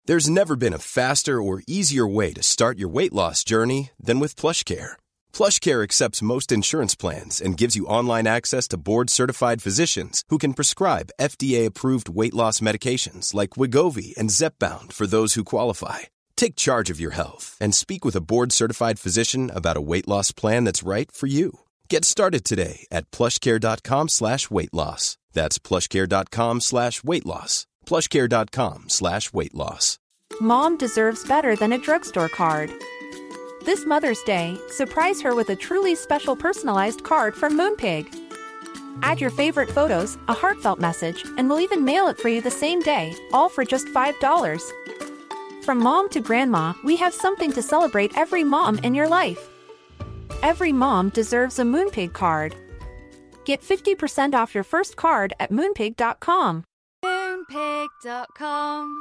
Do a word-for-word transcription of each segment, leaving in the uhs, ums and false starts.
There's never been a faster or easier way to start your weight loss journey than with PlushCare. PlushCare accepts most insurance plans and gives you online access to board-certified physicians who can prescribe F D A-approved weight loss medications like Wegovy and Zepbound for those who qualify. Take charge of your health and speak with a board-certified physician about a weight loss plan that's right for you. Get started today at plushcare.com slash weight loss. That's plushcare.com slash weight loss. plushcare.com slash weight loss. Mom deserves better than a drugstore card. This Mother's Day, surprise her with a truly special personalized card from Moonpig. Add your favorite photos, a heartfelt message, and we'll even mail it for you the same day, all for just five dollars. From mom to grandma, we have something to celebrate every mom in your life. Every mom deserves a Moonpig card. Get fifty percent off your first card at moonpig dot com. moonpig dot com.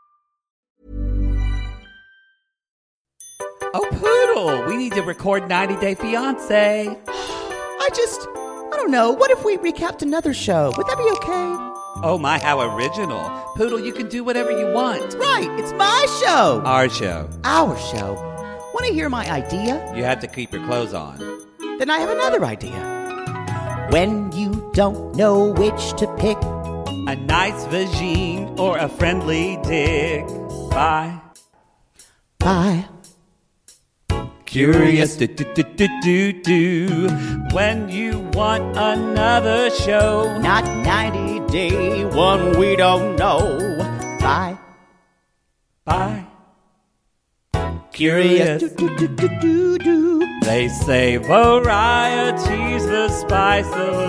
Oh, Poodle, we need to record ninety Day Fiancé. I just, I don't know. What if we recapped another show? Would that be okay? Oh my, how original. Poodle, you can do whatever you want. Right, it's my show. Our show. Our show. Want to hear my idea? You have to keep your clothes on. Then I have another idea. When you don't know which to pick, a nice vagine or a friendly dick. Bye. Bye. Curious do do do do do do. When you want another show, not ninety day one we don't know. Bye. Bye. Curious do do do do do do. They say variety's the spice of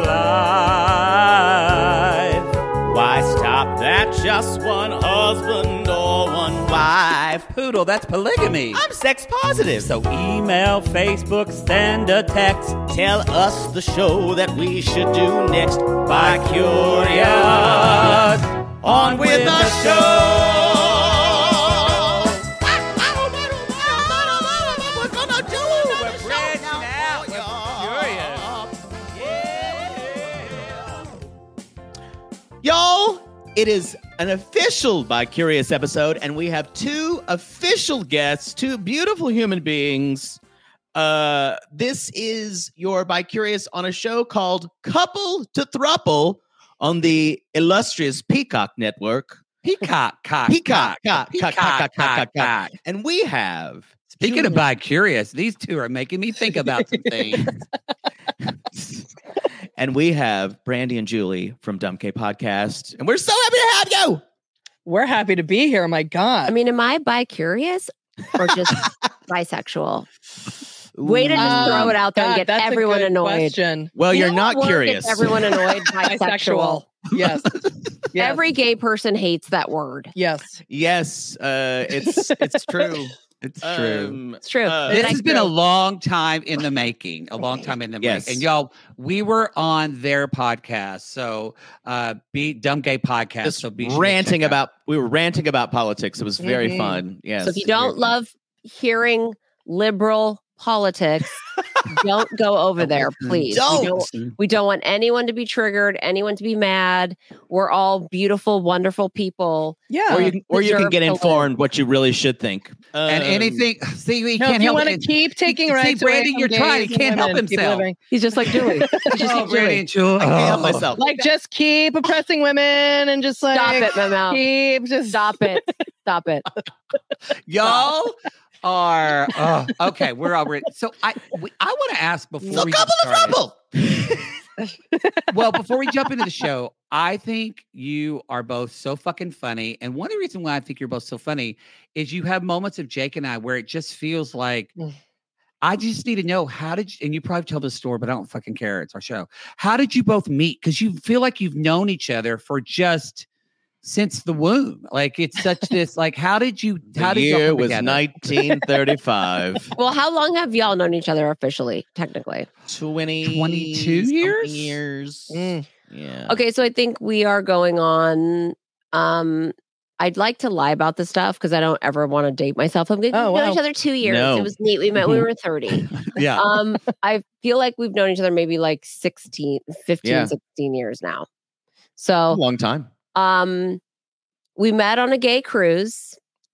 life. Why stop at just one husband or one wife? Poodle, that's polygamy. I'm sex positive. So email, Facebook, send a text. Tell us the show that we should do next. By Curious. On with the show. We're gonna do another show now for you. Y'all, it is an official By Curious episode, and we have two official guests, two beautiful human beings. Uh, this is your By Curious on a show called Couple to Thruple on the illustrious Peacock Network. Peacock, cock, Peacock, cock, Peacock, cock, cock, cock, cock, cock. And we have... Speaking of By Curious, these two are making me think about some things. And we have Brandy and Julie from Dumb K Podcast. And we're so happy to have you. We're happy to be here. My God. I mean, am I bi-curious or just bisexual? Way to just Um, throw it out there God, and get that's a everyone good annoyed. question. Well, You you're know not what word curious. gets everyone annoyed? Bisexual. Yes. Yes. Every gay person hates that word. Yes. Yes, uh, it's it's true. It's true. Um, It's true. uh, This But I- has been a long time in the making, a long time in the Yes. making. And y'all, we were on their podcast. So uh be Dumb Gay Podcast. just so be sure to ranting check out. about we were ranting about politics. It was very Mhm. fun. Yes. So if you don't love hearing liberal politics, don't go over there, please. Don't. We don't. We don't want anyone to be triggered, anyone to be mad. We're all beautiful, wonderful people. Yeah. or you can, or you can deserve get to informed what you really should think. And Um, anything, see, we No, can't if you help want to it. keep taking See, rights away Brandon, from you're trying. He gays can't and help women, keep himself. living. He's just like Julie. He's just Oh, like Brandon Julie. and Jewel. I can't help Oh. myself. Like, just keep oppressing women and just like Stop it, Memo. keep just Stop it. Stop it. Y'all are oh, okay. We're already so. I we, I want to ask before So we couple get of started. trouble. Well, before we jump into the show, I think you are both so fucking funny, and one of the reasons why I think you're both so funny is you have moments of Jake and I where it just feels like. Mm. I just need to know how did you, and you probably tell this story, but I don't fucking care. It's our show. How did you both meet? Because you feel like you've known each other for just since the womb. Like it's such this. Like how did you? How The did y'all year come was together? nineteen thirty-five. Well, how long have y'all known each other officially, technically? twenty twenty-two something years? years. Mm. Yeah. Okay, so I think we are going on. Um, I'd like to lie about this stuff because I don't ever want to date myself. I'm going to Oh, know wow. each other two years. No. It was neat. We met when we were thirty. Yeah. Um, I feel like we've known each other maybe like sixteen, fifteen, Yeah. sixteen years now. A So, long time. um, we met on a gay cruise.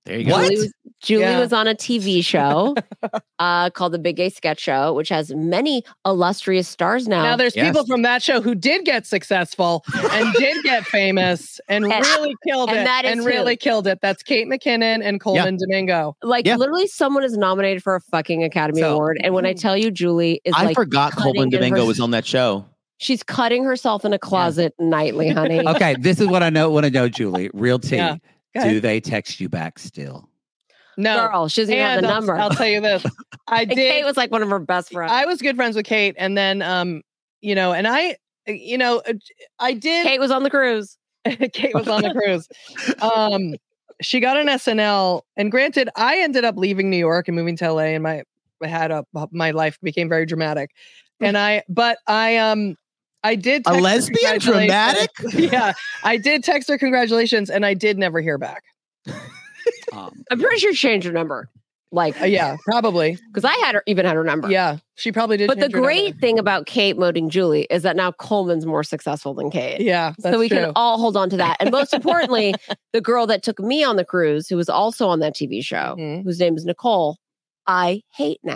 There you go. What? Julie, was, Julie Yeah. was on a T V show uh, called The Big Gay Sketch Show, which has many illustrious stars now. Now there's Yes. people from that show who did get successful and did get famous and, And- really killed and it. that is and who? really killed it. That's Kate McKinnon and Coleman Domingo. like Yeah. literally someone is nominated for a fucking Academy So- Award. And when I tell you Julie is I like forgot cutting Coleman in Domingo her- was on that show. she's cutting herself in a closet nightly, honey. Okay, this is what I know. Want to know, Julie? Real tea. Yeah. Go ahead. Do they text you back still? No. Girl, she doesn't even have And the I'll, number. I'll tell you this. I And did. Kate was like one of her best friends. I was good friends with Kate. And then, um, you know, and I, you know, uh, I did. Kate was on the cruise. Kate was on the cruise. Um, she got an S N L, and granted, I ended up leaving New York and moving to L A, and my I had a my life became very dramatic. And I, but I, um, I did A text her lesbian congratulations. dramatic? Yeah, I did text her congratulations, and I did never hear back. Um, I'm pretty sure she changed her number. Like, Uh, yeah, probably. because I had her even had her number. Yeah, she probably did. But the change her number. great thing about Kate moting Julie is that now Coleman's more successful than Kate. yeah, that's so we true. can all hold on to that. And most importantly, the girl that took me on the cruise, who was also on that T V show, Mhm. whose name is Nicole, I hate now.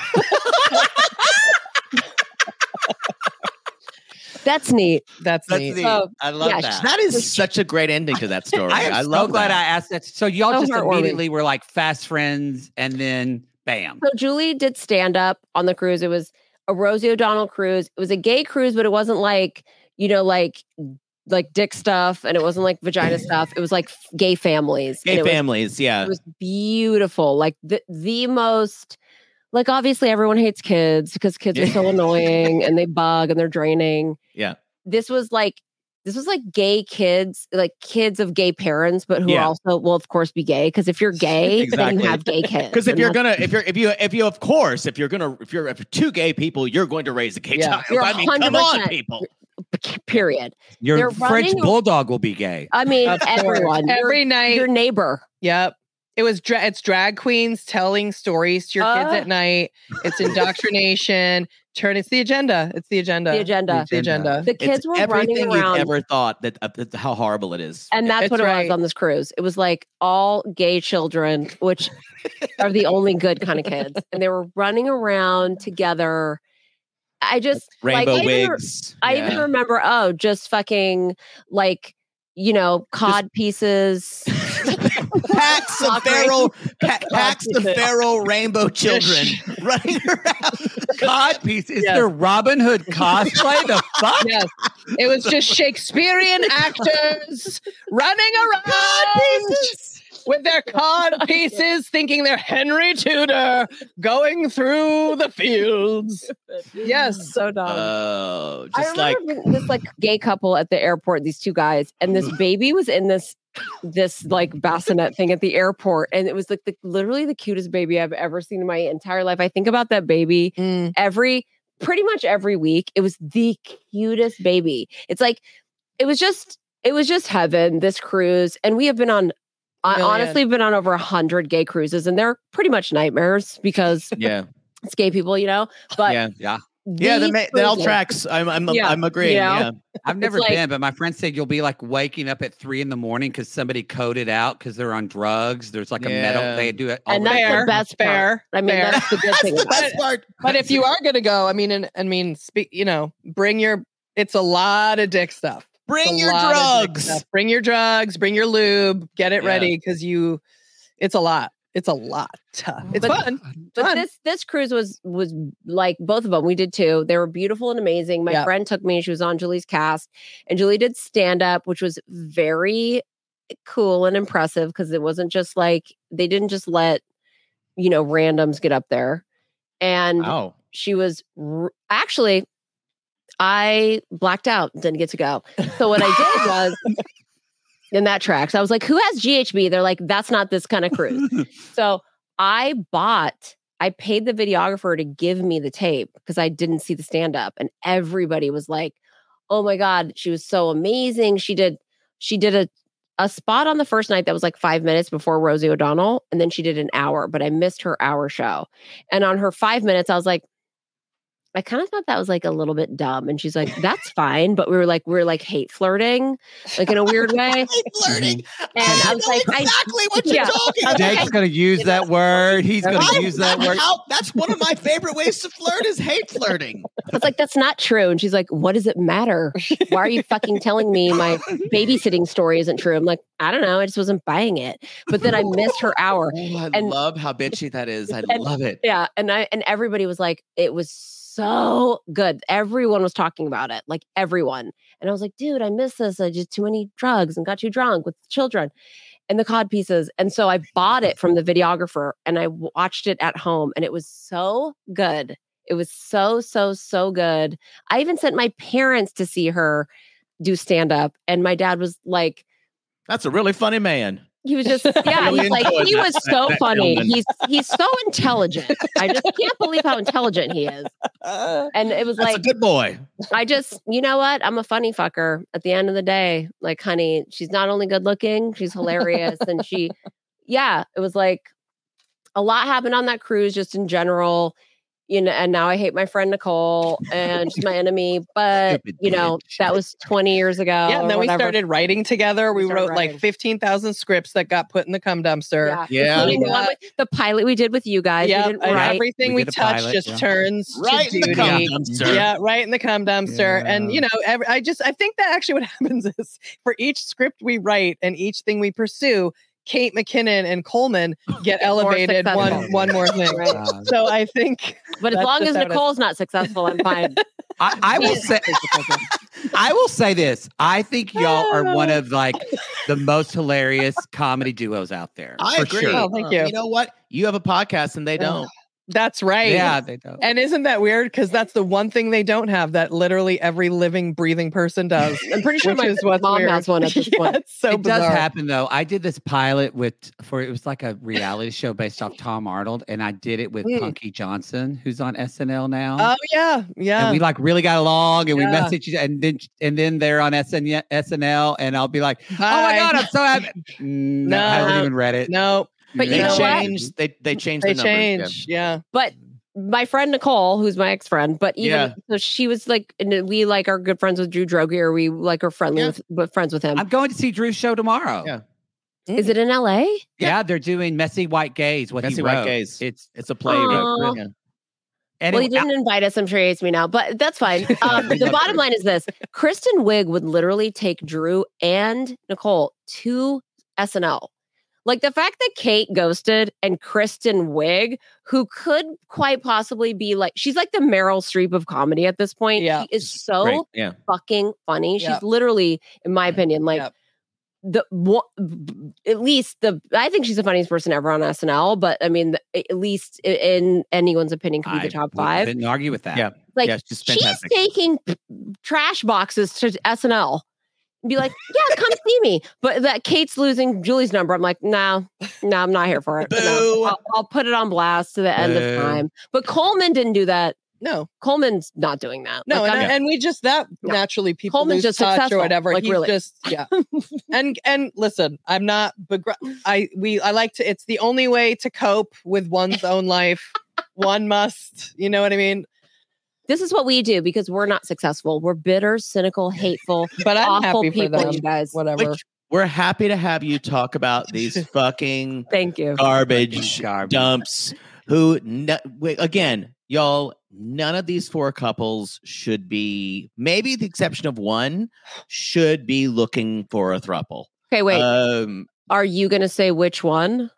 That's neat. That's, That's neat. neat. So, I love yeah, that. That is such a great ending to that story. I am I so love glad that. I asked that. So y'all So just heartwarming. immediately were like fast friends, and then bam. So Julie did stand up on the cruise. It was a Rosie O'Donnell cruise. It was a gay cruise, but it wasn't like, you know, like like dick stuff, and it wasn't like vagina stuff. It was like f- gay families. Gay And it was- families, yeah. It was beautiful. Like the the most like obviously everyone hates kids because kids are so annoying and they bug and they're draining. Yeah. This was like this was like gay kids, like kids of gay parents, but who Yeah. also will of course be gay. Because if you're gay, then Exactly. you have gay kids. Because if And you're that's- gonna, if you're, if you, if you, of course, if you're gonna, if you're, if you're two gay people, you're going to raise a gay Yeah. child. You're I mean, come on, one hundred percent. people. period. Your They're French running- bulldog will be gay. I mean, Of course. everyone. Your- Every night. your neighbor. Yep. It was dra- it's drag queens telling stories to your kids Uh. at night. It's indoctrination. Turn it's the agenda. It's the agenda. The agenda. It's the agenda. The kids It's were running everything around. you've ever thought that, uh, that how horrible it is. And that's It's what it right. was on this cruise. It was like all gay children, which are the only good kind of kids. And they were running around together. I just Rainbow like, I even re- wigs. I Yeah. even remember, oh, just fucking like, you know, cod pieces. packs of Mockery. feral, pa- packs of pieces. feral rainbow children running around. God piece. Is Yes. there Robin Hood cosplay? The fuck? Yes. It was just Shakespearean actors running around with their cod pieces, thinking they're Henry Tudor going through the fields. Yes. So dumb. Oh, I just like remember being this like gay couple at the airport, these two guys, and this baby was in this this like bassinet thing at the airport, and it was like the literally the cutest baby I've ever seen in my entire life. I think about that baby Mm. every pretty much every week. It was the cutest baby. It's like it was just it was just heaven, this cruise, and we have been on. I Million. honestly been on over a hundred gay cruises, and they're pretty much nightmares because yeah, it's gay people, you know. But yeah, Yeah. yeah. The, these ma- the all cruises- tracks. I'm, I'm, Yeah, I'm agreeing. you know? Yeah, I've never like- been, but my friend said you'll be like waking up at three in the morning because somebody coded out because they're on drugs. There's like a metal. Yeah. They do it. And all that's the- the best part. fair. I mean, fair. that's the good thing. That's the about best it. part. But if you are gonna go, I mean, and I mean, speak. You know, bring your. It's a lot of dick stuff. It's bring a your lot of dick drugs. stuff. Bring your drugs. Bring your lube. Get it Yeah. ready because you. It's a lot. It's a lot. It's But- fun. But Fun. this this cruise was was like both of them. We did too. They were beautiful and amazing. My Yeah. friend took me. She was on Julie's cast, and Julie did stand up, which was very cool and impressive because it wasn't just like they didn't just let you know randoms get up there. And Oh, she was r- actually I blacked out, didn't get to go. So what I did was in that tracks, I was like, who has G H B? They're like, that's not this kind of cruise. So I bought, I paid the videographer to give me the tape because I didn't see the stand up. And everybody was like, oh my God, she was so amazing. She did, she did a, a spot on the first night that was like five minutes before Rosie O'Donnell. And then she did an hour, but I missed her hour show. And on her five minutes, I was like, I kind of thought that was like a little bit dumb. And she's like, that's fine. But we were like, we we're like hate flirting, like in a weird way. Hate flirting. And I, I was like, exactly I, what you're yeah. talking about. Jake's going to use that word. He's going to use that word. How, that's one of my favorite ways to flirt is hate flirting. I was like, that's not true. And she's like, what does it matter? Why are you fucking telling me my babysitting story isn't true? I'm like, I don't know. I just wasn't buying it. But then I missed her hour. Oh, I And- love how bitchy that is. I and- love it. Yeah. And I and everybody was like, it was so good. Everyone was talking about it, like everyone. And I was like, dude, I missed this. I did too many drugs and got too drunk with children and the cod pieces. And so I bought it from the videographer and I watched it at home and it was so good. It was so, so, so good. I even sent my parents to see her do stand up. And my dad was like, That's a really funny man. he was just, yeah, Really he's like, enjoyed he that- was that- so that funny. gentleman. He's he's so intelligent. I just can't believe how intelligent he is. And it was That's like, a good boy. I just, you know what? I'm a funny fucker at the end of the day. Like, honey, she's not only good looking, she's hilarious. And she, yeah, it was like a lot happened on that cruise just in general. You know, and now I hate my friend Nicole and she's my enemy. But, Stupid you know, bitch. that was twenty years ago. Yeah, and or then we whatever. started writing together. We, We started wrote writing. like fifteen thousand scripts that got put in the cum dumpster. Yeah. including the, one Yeah. with the pilot we did with you guys. Yeah, we didn't and write. everything We we, did a touch pilot, just yeah. turns Right to in the duty. cum dumpster. Yeah, right in the cum dumpster. And Yeah. you know, every, I just I think that actually what happens is for each script we write and each thing we pursue, Kate McKinnon and Coleman get elevated one successful. one more thing. Right. Uh, So I think But as That's long just as how it is. Nicole's not successful, I'm fine. I, I will say, I will say this. I think y'all are one of like the most hilarious comedy duos out there. I for agree. Sure. Oh, thank you. You know what? You have a podcast and they don't. that's right. Yeah, they don't. And isn't that weird? Because that's the one thing they don't have that literally every living, breathing person does. I'm pretty sure Which my is what's mom weird. has one at this Yeah, point. it's so it bizarre. does happen though. I did this pilot with for it was like a reality show based off Tom Arnold, and I did it with Mm. Punky Johnson, who's on S N L now. Oh yeah, yeah. And we like really got along, and Yeah. we messaged each- and then and then they're on S N L, and I'll be like, "Oh my Bye. god, I'm so happy!" Mm, no, I haven't No. even read it. No, But They you know what? changed. They they changed. they the numbers, change. Yeah. But my friend Nicole, who's my ex-friend, but even Yeah. so she was like, and we like are good friends with Drew Drogier. We like are friendly Yeah. with, with friends with him. I'm going to see Drew's show tomorrow. Yeah. Is it in L A? Yeah, they're doing Messy White Gaze. What Messy he White wrote. Gaze. It's It's a play. you wrote. Aw. Yeah. and Well, it- he didn't invite us. I'm sure he hates me now, but that's fine. Um, the bottom line is this: Kristen Wiig would literally take Drew and Nicole to S N L. Like the fact that Kate ghosted and Kristen Wiig, who could quite possibly be like, she's like the Meryl Streep of comedy at this point. Yeah. She is so Great. Yeah. fucking funny. Yeah. She's literally, in my opinion, like Yep. the one, at least the. I think she's the funniest person ever on S N L. But I mean, the, at least i- in anyone's opinion, could be I the top would- five. Didn't argue with that. Yeah. Like Yeah, she's she's fantastic. taking p- trash boxes to S N L. And be like, yeah, come see me. But that Kate's losing Julie's number. I'm like, no, no, I'm not here for it. No. Boo. I'll, I'll put it on blast to the end Boo. of time. But Coleman didn't do that. No, Coleman's not doing that. no, Like, and, I'm- and we just that No. naturally people Coleman's lose just touch successful, or whatever. like, He's really. just yeah. and and listen, I'm not. Begr- I we I like to. It's the only way to cope with one's own life. One must. You know what I mean? this is what we do because we're not successful. We're bitter, cynical, hateful, But I'm awful happy for people, them. you guys. Whatever. Which we're happy to have you talk about these fucking Thank you. garbage Garbage. dumps. Who n- wait, again, y'all? None of these four couples should be. Maybe the exception of one should be looking for a throuple. Okay, wait. Um, Are you going to say which one?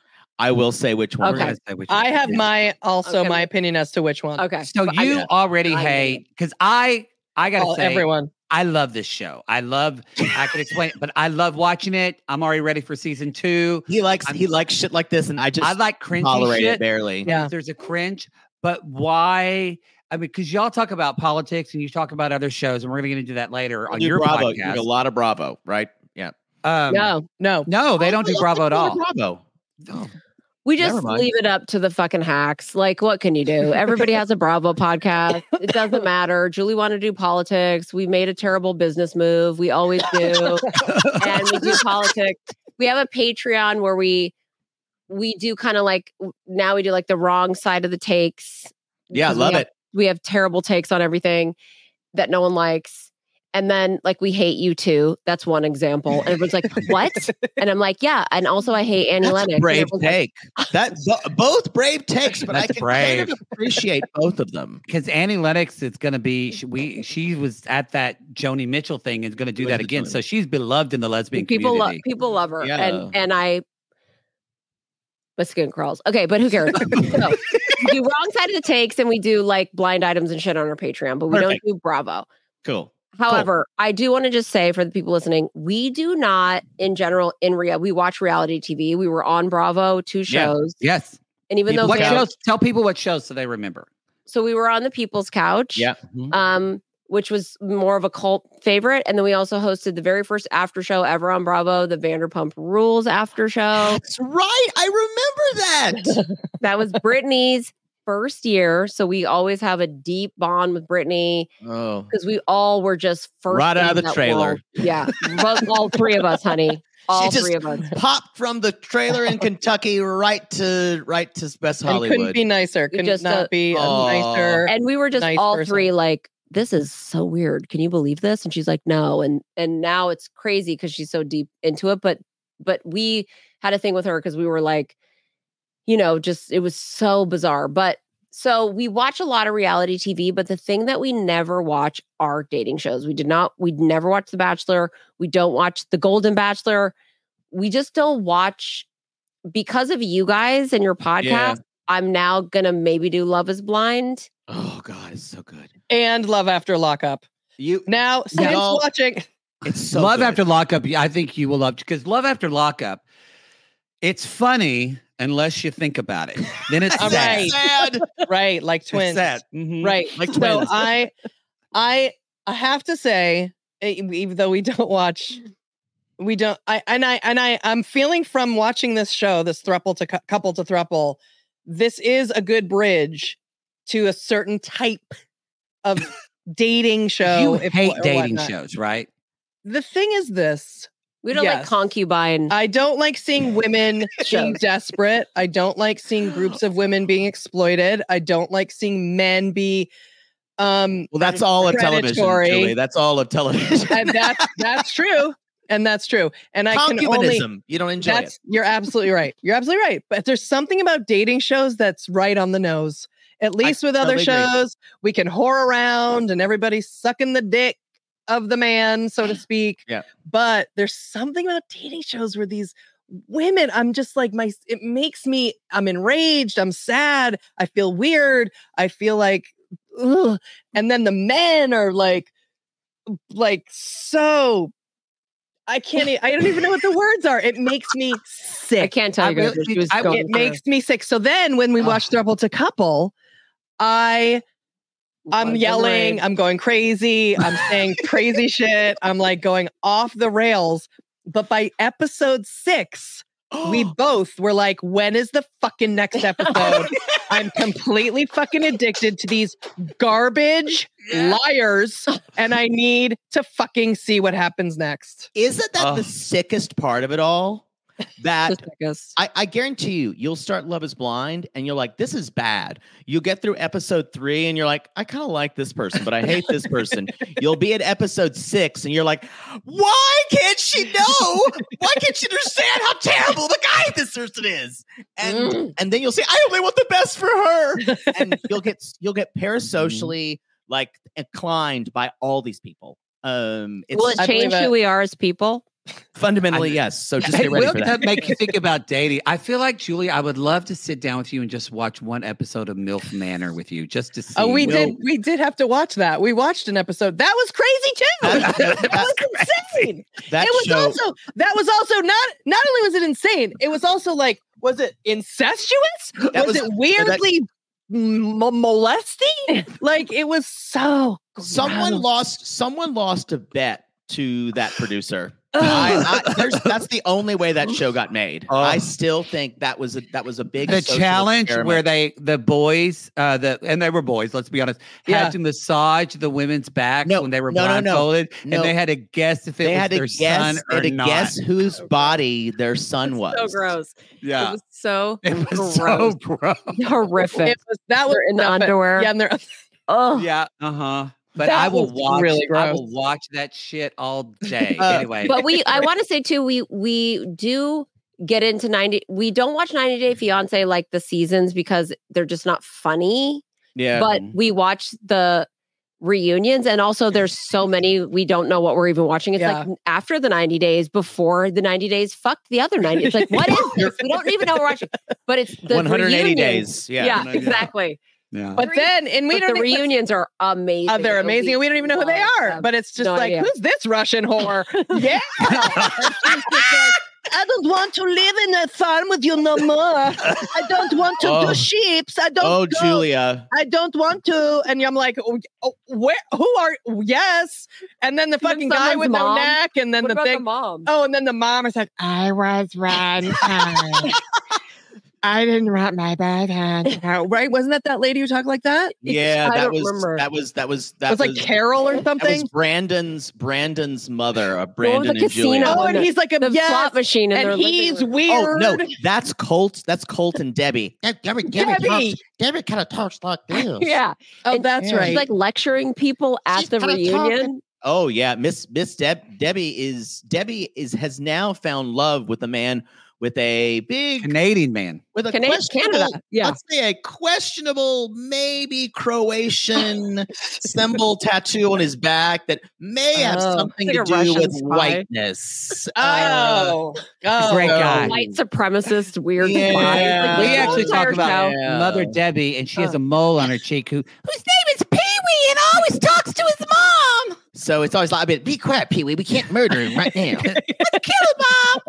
I will say which one. Okay. We're gonna say which I one. have my also Okay. my opinion as to which one. Okay. So But I- you already I- hate because I I gotta Oh, say everyone. I love this show. I love I can explain it, but I love watching it. I'm already ready for season two. He likes I'm- he likes shit like this, and I just I like cringy tolerate shit. it barely. Yeah. There's a cringe, but why? I mean, because y'all talk about politics and you talk about other shows, and we're gonna get into that later on You do your Bravo. You podcast. do a lot of Bravo, right? Yeah. Um, No, No. no, they don't do Bravo at all. Bravo. No. we Never just mind. leave it up to the fucking hacks. Like, what can you do? Everybody has a Bravo podcast. It doesn't matter. Julie wanted to do politics. We made a terrible business move. We always do. And we do politics. We have a Patreon where we we do kind of like now we do like the wrong side of the takes. Yeah, Because we love have- it. we have terrible takes on everything that no one likes. And then like we hate you too. That's one example. And everyone's like, what? And I'm like, yeah. And also I hate Annie That's Lennox. a brave like, take. That bo- both brave takes, but I That's can brave. kind of appreciate both of them. Because Annie Lennox is going to be, she, we she was at that Joni Mitchell thing and is going to do Was that the again. Joni- So she's beloved in the lesbian people love community. people love her. Yeah. And and I but skin crawls. Okay, but who cares? So, we do wrong side of the takes and we do like blind items and shit on our Patreon, but we Perfect. don't do Bravo. Cool. However, I do want to just say for the people listening, we do not, in general, in real, we watch reality T V. We were on Bravo, two Yeah. shows, Yes. and even People's though What Couch. shows? Tell people what shows so they remember. so we were on the People's Couch, Yeah. um, which was more of a cult favorite, and then we also hosted the very first after show ever on Bravo, the Vanderpump Rules after show. That's right. I remember that. That was Brittany's first year, so we always have a deep bond with Brittany. Oh. Because we all were just first Right out of in the that trailer. world. Yeah, both, all three of us, honey. All just three of us. Popped from the trailer in Kentucky right to right to West And couldn't Hollywood. be nicer. We Could just, not uh, be a Aw. nicer. And we were just nice all person. three like, this is so weird. Can you believe this? And she's like, no. And and now it's crazy because she's so deep into it. But but we had a thing with her because we were like, you know, just it was so bizarre. But so we watch a lot of reality T V, but the thing that we never watch are dating shows. We did not, we never watch The Bachelor. We don't watch The Golden Bachelor. We just don't watch because of you guys and your podcast. Yeah. I'm now gonna maybe do Love is Blind. Oh God, it's so good. And Love After Lockup. You Now, since Y'all- watching, it's so Love good. After Lockup, I think you will love because Love After Lockup, it's funny unless you think about it. Then it's All sad. right. sad. right, like It's twins. sad. Mhm. Right. Like So twins. I, I, I have to say, e- even though we don't watch, we don't. I and I and I, I'm feeling from watching this show, this thruple to cou- couple to thruple. This is a good bridge to a certain type of dating show. You if- hate or dating whatnot. shows, right? The thing is this. We don't like Yes. concubine. I don't like seeing women being Shows. desperate. I don't like seeing groups of women being exploited. I don't like seeing men be um Well, that's all of television, predatory. Julie. That's all of television. And that's that's true. And that's true. And I can only Concubanism. You don't enjoy that's it. you're absolutely right. You're absolutely right. But there's something about dating shows that's right on the nose. At least with other totally agree. shows, we can whore around and everybody's sucking the dick of the man, so to speak. Yeah. But there's something about dating shows where these women, I'm just like my it makes me I'm enraged, I'm sad, I feel weird, I feel like ugh. And then the men are like like so I can't e- I don't even know what the words are. It makes me sick. I can't tell I you guys really- what she was I- going It through. makes me sick. So then when we watch Throuple to Couple, I I'm Was yelling, annoyed. I'm going crazy, I'm saying crazy shit, I'm like going off the rails. But by episode six, we both were like, when is the fucking next episode? I'm completely fucking addicted to these garbage liars, and I need to fucking see what happens next. Isn't that Oh. the sickest part of it all? That Just like us. I, I guarantee you, you'll start Love is Blind and you're like, this is bad. You'll get through episode three and you're like, I kind of like this person, but I hate this person. You'll be at episode six and you're like, why can't she know? Why can't she understand how terrible the guy this person is? And Mm. and then you'll say, I only want the best for her. And you'll get you'll get parasocially like inclined by all these people. Um, it's Will it I change believe who it. we are as people? fundamentally yes. So just Hey, get ready will for that. that make you think about dating? I feel like, Julie, I would love to sit down with you and just watch one episode of MILF Manor with you, just to see. Oh, we Will- did. We did have to watch that. We watched an episode. That was crazy too. That- That was insane. That it was show, also that was also not not only was it insane, it was also like, was it incestuous? That was, was- it weirdly mo- molesting? Like it was so someone gross. lost someone lost a bet to that producer. I, I, there's, that's the only way that show got made. Oh. I still think that was a that was a big the social challenge experiment. where they the boys uh the and they were boys, let's be honest, had Yeah. to massage the women's backs No, when they were no, no, no. blindfolded, No. and they had to guess if it they was had their to guess son they or had to not. guess whose body their son was. So gross. Yeah, It was so it was so gross. horrific. It was that was They're in the not- but- underwear. Yeah, and they're Oh, Yeah. Uh huh. But That I will was watch. really I gross. will watch that shit all day. Uh, anyway. but we I want to say too, we we do get into ninety. We don't watch ninety Day Fiance like the seasons because they're just not funny. Yeah. But we watch the reunions, and also there's so many we don't know what we're even watching. It's Yeah. like after the ninety days, before the ninety days, fuck the other ninety. It's like, what is this? We don't even know what we're watching. But it's the one hundred eighty reunions. days. Yeah. Yeah, exactly. yeah. But then, and we But don't the even- reunions are amazing. Uh, they're So amazing, and we don't even know who they love are. them. But it's just No like, idea. who's this Russian whore? Yeah. I don't want to live in a farm with you no more. I don't want to Oh. do sheeps. I don't. Oh, go. Julia. I don't want to. And I'm like, oh, oh, where? Who are? Yes. And then the Even fucking guy someone's with mom. no neck, and then What the about thing. the mom? Oh, and then the mom is like, I was one time. I didn't want my bad hand. Right? Wasn't that that lady who talked like that? Yeah, I that don't was, remember. that was that was that It was like Carol or that something. was Brandon's Brandon's mother, uh, the Brandon and Julia. casino. Oh, and he's like a The yes, slot machine, and, and they're he's living- weird. Oh no, that's Colt. That's Colt and Debbie. Debbie, Debbie. Debbie kind of talks like this. yeah. Oh, And that's yeah. right. She's like lecturing people at She's the kinda reunion. Oh yeah, Miss Miss Deb Debbie is Debbie is has now found love with a man with a big Canadian man. with a Cana- questionable, Canada, yeah. let's say a questionable, maybe Croatian symbol tattoo on his back that may have Oh, something like to a do Russian with spy. whiteness. Uh, Oh, oh, Great guy. White supremacist, weird Yeah. spy. Like, We the whole actually talk entire about show. Yeah. Mother Debbie, and she has Oh. a mole on her cheek. Who whose name is Pee Wee, and always talks to his mom. so it's always like, a bit, be quiet, Pee Wee. We can't murder him right now. Let's kill him, mom.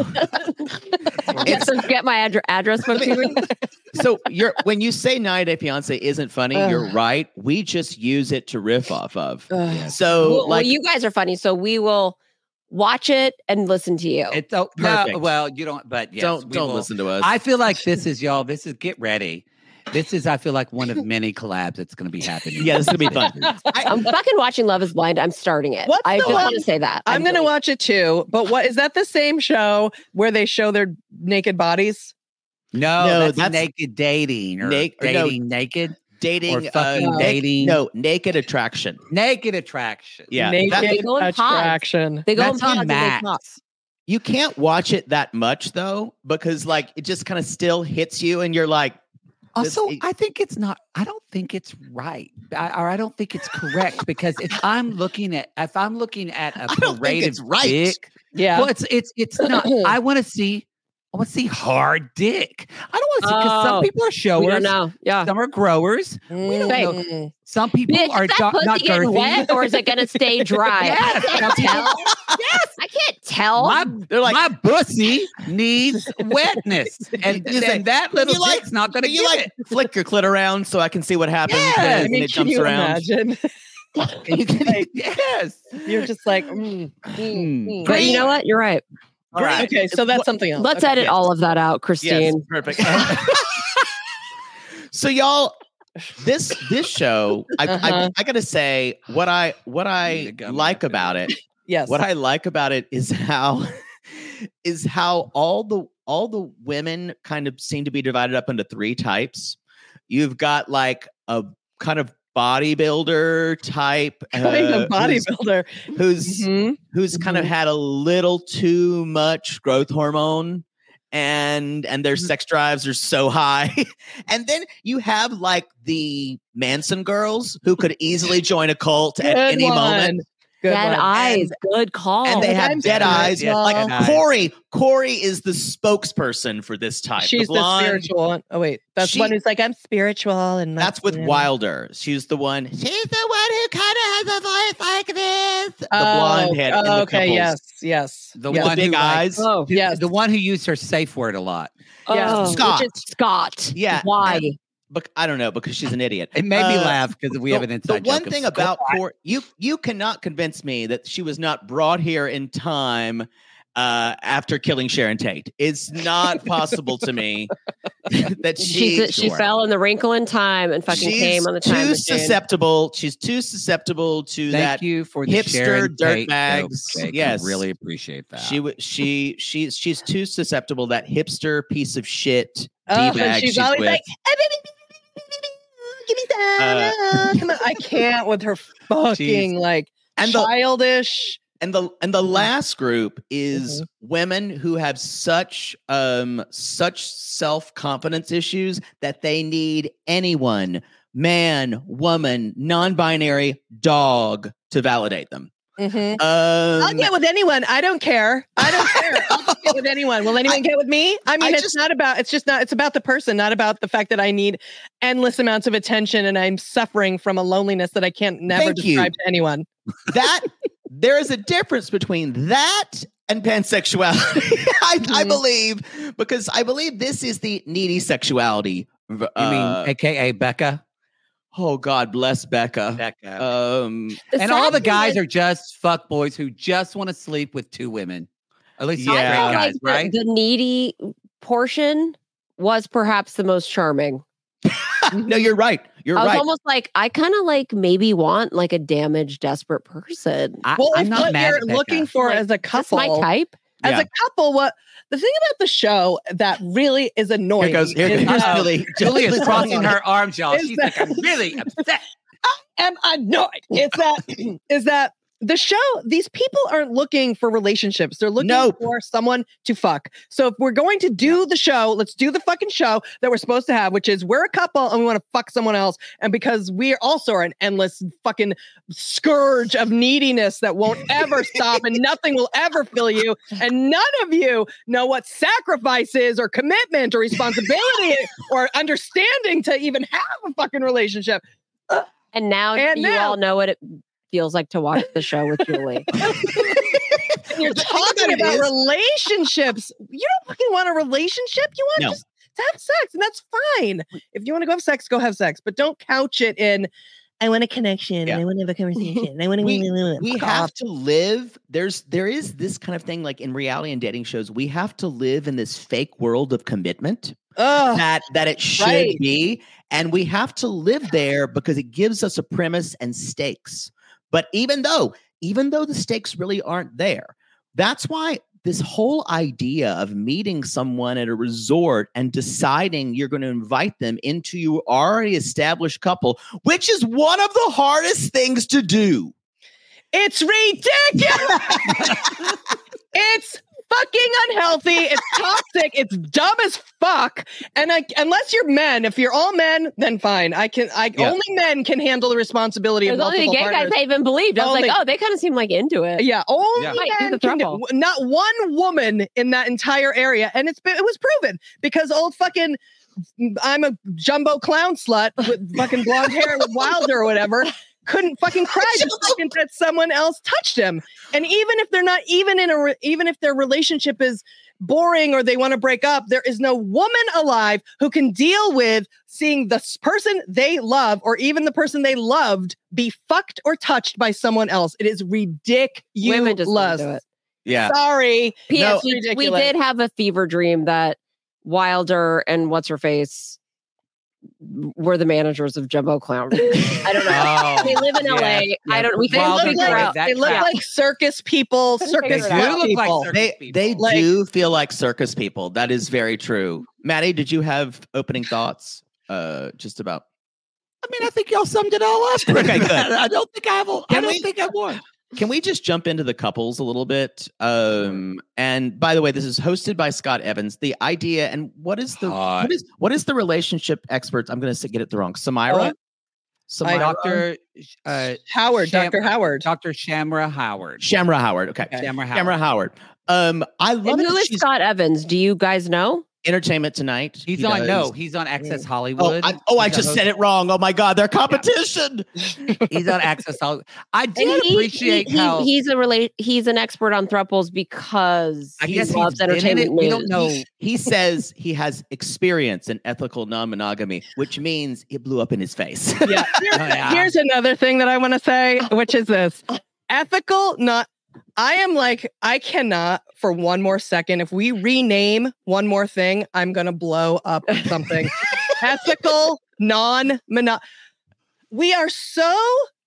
So Get, some- get my address, address book. so you're when you say ninety Day Fiance isn't funny, Ugh. you're right. We just use it to riff off of. Ugh. So well, well, like you guys are funny, so we will watch it and listen to you. It's oh, no, Perfect. well, you don't, but yes, don't we don't will. listen to us. I feel like this is y'all. This is get ready. This is I feel like one of many collabs that's going to be happening. Yeah, this is gonna be fun. I'm fucking watching Love Is Blind. I'm starting it. What's I the just one- want to say that. I'm gonna doing- watch it too. But what is that? The same show where they show their naked bodies? No, No, that's, that's- naked dating or Nak- or no, dating naked Dating, or fucking uh, nak- dating. no, naked attraction. naked attraction. Yeah, naked that- They go in pods. attraction. They go That's in pods on and they Max. talk. you can't watch it that much though, because like it just kind of still hits you, and you're like, this- Also, I think it's not. I don't think it's right, I, or I don't think it's correct because if I'm looking at if I'm looking at a I don't think paraded it's right. dick, Yeah. well, it's it's it's not. I want to see. I want to see hard dick. I don't want to see because some Oh, people are We showers, don't know. Yeah. some are growers. We don't know. Mm. Some people Bitch, are is that do- pussy not getting girthy. wet or is it going to stay dry? Yes, I some can't people- tell. Yes, I can't tell. My, they're like, my pussy needs wetness, and, You say, and that little you like- dick's not going to you give like it. flick your clit around so I can see what happens Yes. when, I it- I when mean, it can jumps you around. imagine? You can- yes. You're just like, mm. Mm. but you know what? You're right. All right. Okay, so that's something else. Let's Okay. edit all of that out, Yes, Christine. perfect. So y'all, this this show, I, Uh-huh. I I gotta say what I what I Need a gummy like after about it. Yes. What I like about it is how is how all the all the women kind of seem to be divided up into three types. You've got like a kind of bodybuilder type, Kind of uh, bodybuilder. who's who's, Mhm. who's kind of had a little too much growth hormone. And and their sex drives are so high. And then you have like the Manson girls who could easily join a cult at Good any one. moment. Good Dead one. eyes. Good call. And they have I'm dead sorry. eyes. Yes, like dead eyes. Corey. Corey is the spokesperson for this type. She's the, blonde, spiritual one. Oh wait, that's She- one who's like, I'm spiritual, and That's with yeah. Wilder. She's the one. She's the one who kind of has a voice like this. The Oh, blonde head. in oh, the okay, couples. yes, yes. The yes. one big who, like, eyes. oh, the- Yes. the one who used her safe word a lot. Yeah. oh, Scott. Which is Scott. Yeah. Why? But I don't know because she's an idiot. It made me Uh, laugh because we have an the, inside the one joke of thing Scott. about Corey, you you cannot convince me that she was not brought here in time uh, after killing Sharon Tate. It's not possible to me that she She's, she fell in the wrinkle in time and fucking she's came on the time too machine. susceptible. She's too susceptible to Thank that. you for the hipster Sharon Tate dirtbags. joke, Jake. I Yes. really appreciate that. She w- she she's she's too susceptible. That hipster piece of shit Oh, and D-bag she's she's always with. like, Uh, Come on. I can't with her fucking Jeez. like And the- childish. And the and the last group is Mhm. women who have such um such self-confidence issues that they need anyone, man, woman, non-binary, dog to validate them. Mhm. Um, I'll get with anyone. I don't care. I don't care. I'll just get with anyone. Will anyone I- get with me? I mean, I it's just- not about, it's just not, it's about the person, not about the fact that I need endless amounts of attention and I'm suffering from a loneliness that I can't never Thank you. describe to anyone. that there is a difference between that and pansexuality. I, I Mhm. believe because I believe this is the needy sexuality. You mean Uh, A K A Becca? oh God bless Becca. Becca. Um, The and all sad the thing guys is, are just fuck boys who just want to sleep with two women. At least Yeah. I yeah. felt guys, like the, right? the needy portion was perhaps the most charming. no, you're right. You're I was right. almost like, I kind of like maybe want like a damaged, desperate person. I, Well, I'm if not what mad you're at Becca. looking for Like, as a That's couple, my type. as Yeah. a couple, what the thing about the show that really is annoying Here goes. Here, is, here's uh, Julie. Julia's Julie's crossing on her it. arms, y'all. Is She's that- like, I'm really upset. am annoyed. It's that is that the show, these people aren't looking for relationships. They're looking Nope. for someone to fuck. So if we're going to do the show, let's do the fucking show that we're supposed to have, which is we're a couple and we want to fuck someone else. And because we also are an endless fucking scourge of neediness that won't ever stop and nothing will ever fill you. And none of you know what sacrifice is or commitment or responsibility or understanding to even have a fucking relationship. And now And you now- all know what it feels like to watch the show with Julie. And you're The thing talking about it about is- relationships. You don't fucking want a relationship. You want No. just to have sex, and that's fine. If you want to go have sex, go have sex. But don't couch it in, I want a connection, Yeah. and I want to have a conversation, and I want to We- we, we have to live there's there is this kind of thing like in reality and dating shows we have to live in this fake world of commitment Ugh. that that it should Right. be and we have to live there because it gives us a premise and stakes. But even though even though the stakes really aren't there, that's why this whole idea of meeting someone at a resort and deciding you're going to invite them into your already established couple, which is one of the hardest things to do. It's ridiculous. It's fucking unhealthy. It's toxic. It's dumb as fuck. And I, unless you're men, if you're all men, then fine. I can. I Yeah. only men can handle the responsibility of There's only the multiple gay partners. guys I even believed. I was Only- like, oh, they kind of seem like into it. Yeah, only Yeah. Might do men the can do- throuple. not one woman in that entire area, and it's been, it was proven because old fucking I'm a jumbo clown slut with fucking blonde hair with Wilder or whatever couldn't fucking cry the second that someone else touched him, and even if they're not even in a re- even if their relationship is boring or they want to break up, there is no woman alive who can deal with seeing the s- person they love or even the person they loved be fucked or touched by someone else. It is ridiculous. Women just wouldn't do it. Yeah. Sorry. P S. No, we, we ridiculous. did have a fever dream that Wilder and what's her face were the managers of Jumbo Clown. I don't know. Oh, They live in L A. yeah. I don't. We They can't Wilder look figure like, out. that they look crap. like circus people, Couldn't circus figure it They out. do look like people. circus They people. they Like- do feel like circus people. That is very true. Maddie, did you have opening thoughts? Uh, just about. I mean, I think y'all summed it all up. Okay, good. I don't think I have. A, I Can don't we- think I won. Can we just jump into the couples a little bit? Um, and by the way, this is hosted by Scott Evans. The idea and what is the Hot. what is what is the relationship experts? I'm going to get it the wrong. Samira. Oh, Samira. Doctor uh, Howard, Sham- Doctor Howard. Doctor Shamra Howard. Shamra Howard. Okay. Shamra Howard. Shamra Howard. Um, I love And it who that is she's Scott Evans? Do you guys know? Entertainment Tonight. He's He on does- no, he's on Access Oh, Hollywood. I, oh, I He's a just host- said it wrong. Oh my God, their competition. He's on Access Hollywood. I And did he- appreciate he, how he, he's a rela- he's an expert on throuples because I he guess loves he's been in entertainment it. news. We don't know. He says he has experience in ethical non-monogamy, which means it blew up in his face. Yeah. Here's, Oh, yeah. here's another thing that I want to say, which is this ethical, not. I am like, I cannot for one more second. If we rename one more thing, I'm going to blow up something. Ethical, non mono. We are so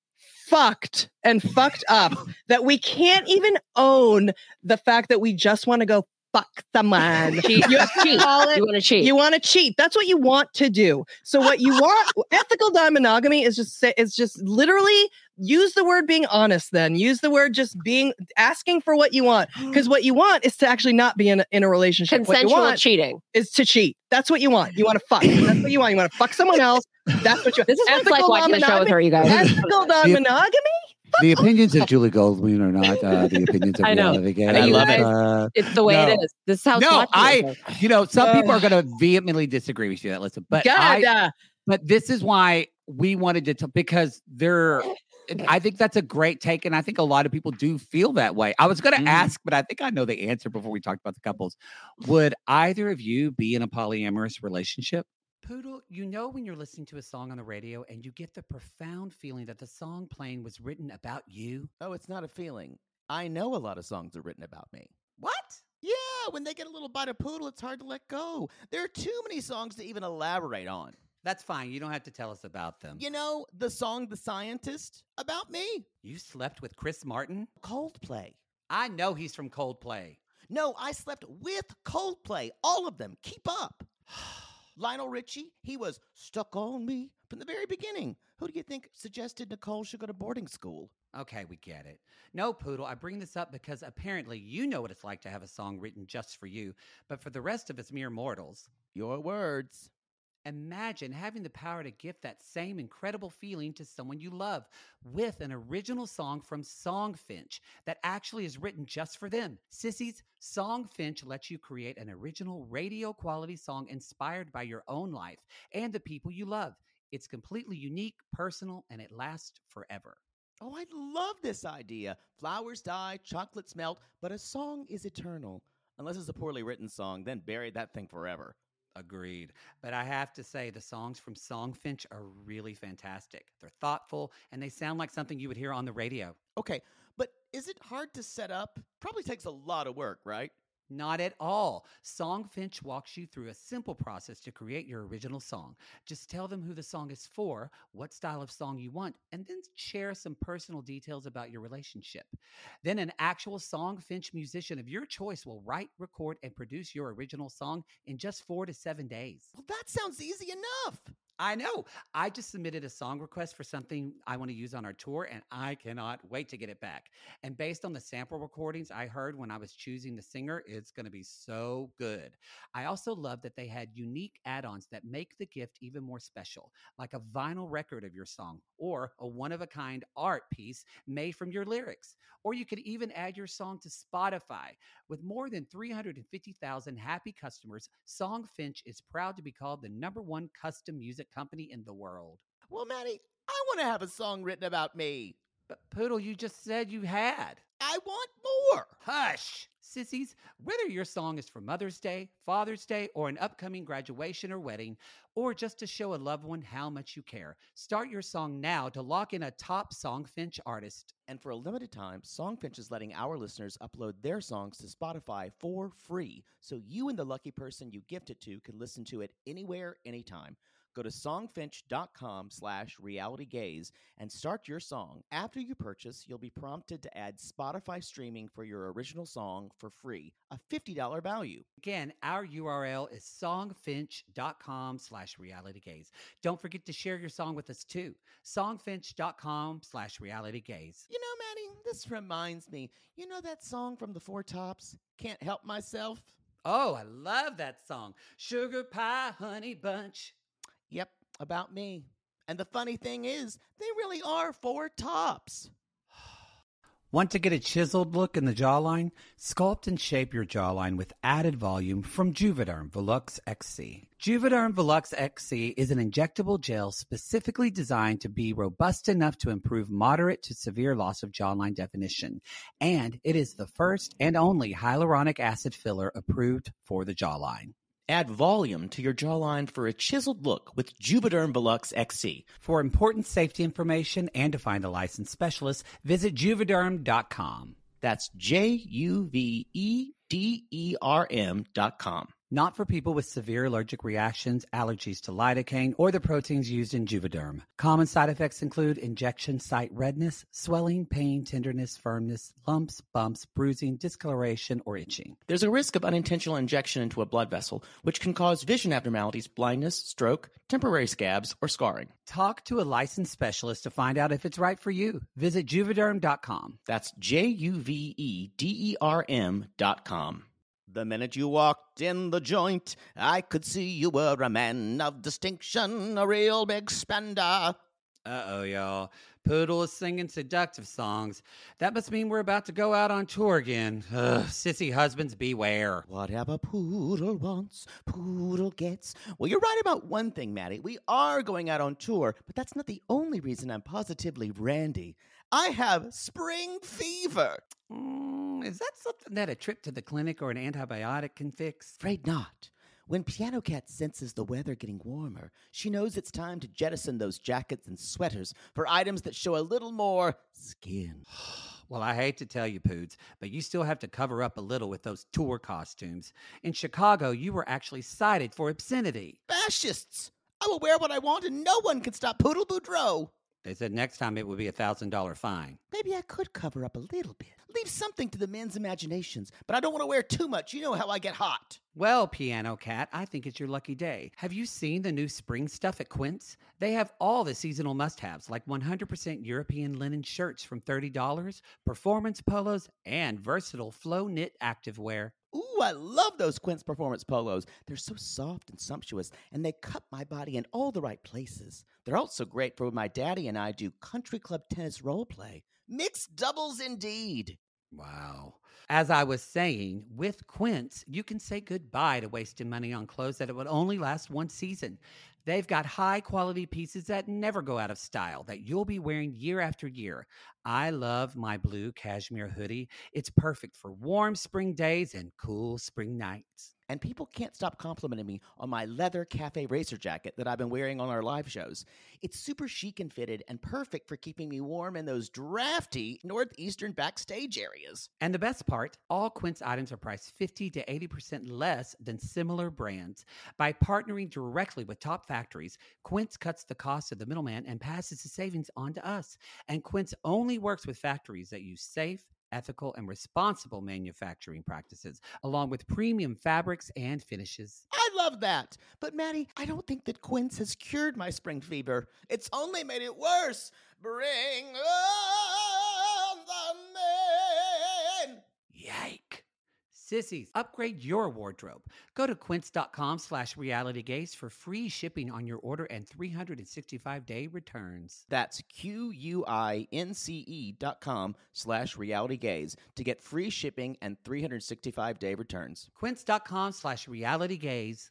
fucked and fucked up that we can't even own the fact that we just want to go fuck someone. Cheat. You have to Cheat. call it. You want to cheat. You want to cheat. That's what you want to do. So what you want, ethical non-monogamy is just say, is just literally use the word being honest. Then use the word just being asking for what you want, because what you want is to actually not be in a, in a relationship. What you Consensual want cheating. is to cheat. That's what you want. You want to fuck. That's what you want. You want to fuck someone else. That's what you. This is what it's like Ethical watching the show with her, you guys. Ethical non-monogamy. The opinions of Julie Goldwyn are not uh, the opinions of I know. reality. And I You love guys- it. Uh, It's the way No. it is. This is how it's no, watching I, it. you know, some people are Ugh. going to vehemently disagree with you. That listen, but God, I, uh, but this is why we wanted to, t- because there, I think that's a great take, and I think a lot of people do feel that way. I was going to Mhm. ask, but I think I know the answer before we talked about the couples. Would either of you be in a polyamorous relationship? Poodle, you know when you're listening to a song on the radio and you get the profound feeling that the song playing was written about you? Oh, it's not a feeling. I know a lot of songs are written about me. What? Yeah, when they get a little bite of poodle, it's hard to let go. There are too many songs to even elaborate on. That's fine. You don't have to tell us about them. You know, the song The Scientist, about me. You slept with Chris Martin? Coldplay. I know he's from Coldplay. No, I slept with Coldplay. All of them. Keep up. Lionel Richie, he was stuck on me from the very beginning. Who do you think suggested Nicole should go to boarding school? Okay, we get it. No, Poodle, I bring this up because apparently you know what it's like to have a song written just for you, but for the rest of us mere mortals, Your words. imagine having the power to gift that same incredible feeling to someone you love with an original song from Songfinch that actually is written just for them. Sissies, Songfinch lets you create an original radio quality song inspired by your own life and the people you love. It's completely unique, personal, and it lasts forever. Oh, I love this idea. Flowers die, chocolates melt, but a song is eternal. Unless it's a poorly written song, then bury that thing forever. Agreed. But I have to say, the songs from Songfinch are really fantastic. They're thoughtful, and they sound like something you would hear on the radio. Okay, but is it hard to set up? Probably takes a lot of work, right? Not at all. Songfinch walks you through a simple process to create your original song. Just tell them who the song is for, what style of song you want, and then share some personal details about your relationship. Then an actual Songfinch musician of your choice will write, record, and produce your original song in just four to seven days. Well, that sounds easy enough. I know. I just submitted a song request for something I want to use on our tour, and I cannot wait to get it back. And based on the sample recordings I heard when I was choosing the singer, it's going to be so good. I also love that they had unique add-ons that make the gift even more special, like a vinyl record of your song or a one-of-a-kind art piece made from your lyrics. Or you could even add your song to Spotify. With more than three hundred fifty thousand happy customers, Songfinch is proud to be called the number one custom music company in the world. Well, Maddie, I want to have a song written about me. But Poodle, you just said you had. I want more. Hush! Sissies, whether your song is for Mother's Day, Father's Day, or an upcoming graduation or wedding, or just to show a loved one how much you care, start your song now to lock in a top Songfinch artist. And for a limited time, Songfinch is letting our listeners upload their songs to Spotify for free, so you and the lucky person you gift it to can listen to it anywhere, anytime. Go to songfinch.com slash realitygaze and start your song. After you purchase, you'll be prompted to add Spotify streaming for your original song for free, a fifty dollars value. Again, our U R L is songfinch.com slash realitygaze. Don't forget to share your song with us too. Songfinch.com slash realitygaze. You know, Maddie, this reminds me, you know that song from the Four Tops, Can't Help Myself? Oh, I love that song. Sugar Pie Honey Bunch. Yep, about me. And the funny thing is, they really are four tops. Want to get a chiseled look in the jawline? Sculpt and shape your jawline with added volume from Juvederm Volux X C. Juvederm Volux X C is an injectable gel specifically designed to be robust enough to improve moderate to severe loss of jawline definition. And it is the first and only hyaluronic acid filler approved for the jawline. Add volume to your jawline for a chiseled look with Juvederm Volux X C. For important safety information and to find a licensed specialist, visit juvederm dot com. That's J U V E D E R M dot com. Not for people with severe allergic reactions, allergies to lidocaine, or the proteins used in Juvederm. Common side effects include injection site redness, swelling, pain, tenderness, firmness, lumps, bumps, bruising, discoloration, or itching. There's a risk of unintentional injection into a blood vessel, which can cause vision abnormalities, blindness, stroke, temporary scabs, or scarring. Talk to a licensed specialist to find out if it's right for you. Visit Juvederm dot com. That's J U V E D E R M dot com. The minute you walked in the joint, I could see you were a man of distinction, a real big spender. Uh-oh, y'all. Poodle is singing seductive songs. That must mean we're about to go out on tour again. Ugh, sissy husbands, beware. Whatever Poodle wants, Poodle gets. Well, you're right about one thing, Maddie. We are going out on tour, but that's not the only reason I'm positively randy. I have spring fever. Mm, is that something that a trip to the clinic or an antibiotic can fix? Afraid not. When Piano Cat senses the weather getting warmer, she knows it's time to jettison those jackets and sweaters for items that show a little more skin. Well, I hate to tell you, Poods, but you still have to cover up a little with those tour costumes. In Chicago, you were actually cited for obscenity. Fascists! I will wear what I want and no one can stop Poodle Boudreaux. They said next time it would be a one thousand dollars fine. Maybe I could cover up a little bit. Leave something to the men's imaginations, but I don't want to wear too much. You know how I get hot. Well, Piano Cat, I think it's your lucky day. Have you seen the new spring stuff at Quince? They have all the seasonal must-haves, like one hundred percent European linen shirts from thirty dollars, performance polos, and versatile flow knit activewear. Ooh, I love those Quince Performance polos. They're so soft and sumptuous, and they cut my body in all the right places. They're also great for when my daddy and I do country club tennis role play. Mixed doubles indeed. Wow. As I was saying, with Quince, you can say goodbye to wasting money on clothes that it would only last one season. They've got high-quality pieces that never go out of style, that you'll be wearing year after year. I love my blue cashmere hoodie. It's perfect for warm spring days and cool spring nights. And people can't stop complimenting me on my leather cafe racer jacket that I've been wearing on our live shows. It's super chic and fitted and perfect for keeping me warm in those drafty northeastern backstage areas. And the best part, all Quince items are priced fifty to eighty percent less than similar brands. By partnering directly with top factories, Quince cuts the cost of the middleman and passes the savings on to us. And Quince only works with factories that use safe, ethical, and responsible manufacturing practices, along with premium fabrics and finishes. I love that. But Maddie, I don't think that Quince has cured my spring fever. It's only made it worse. Bring on the men. Yike. Sissies, upgrade your wardrobe. Go to quince.com slash realitygaze for free shipping on your order and three hundred sixty-five day returns. That's Q-U-I-N-C-E dot com slash realitygaze to get free shipping and three hundred sixty-five day returns. Quince.com slash realitygaze.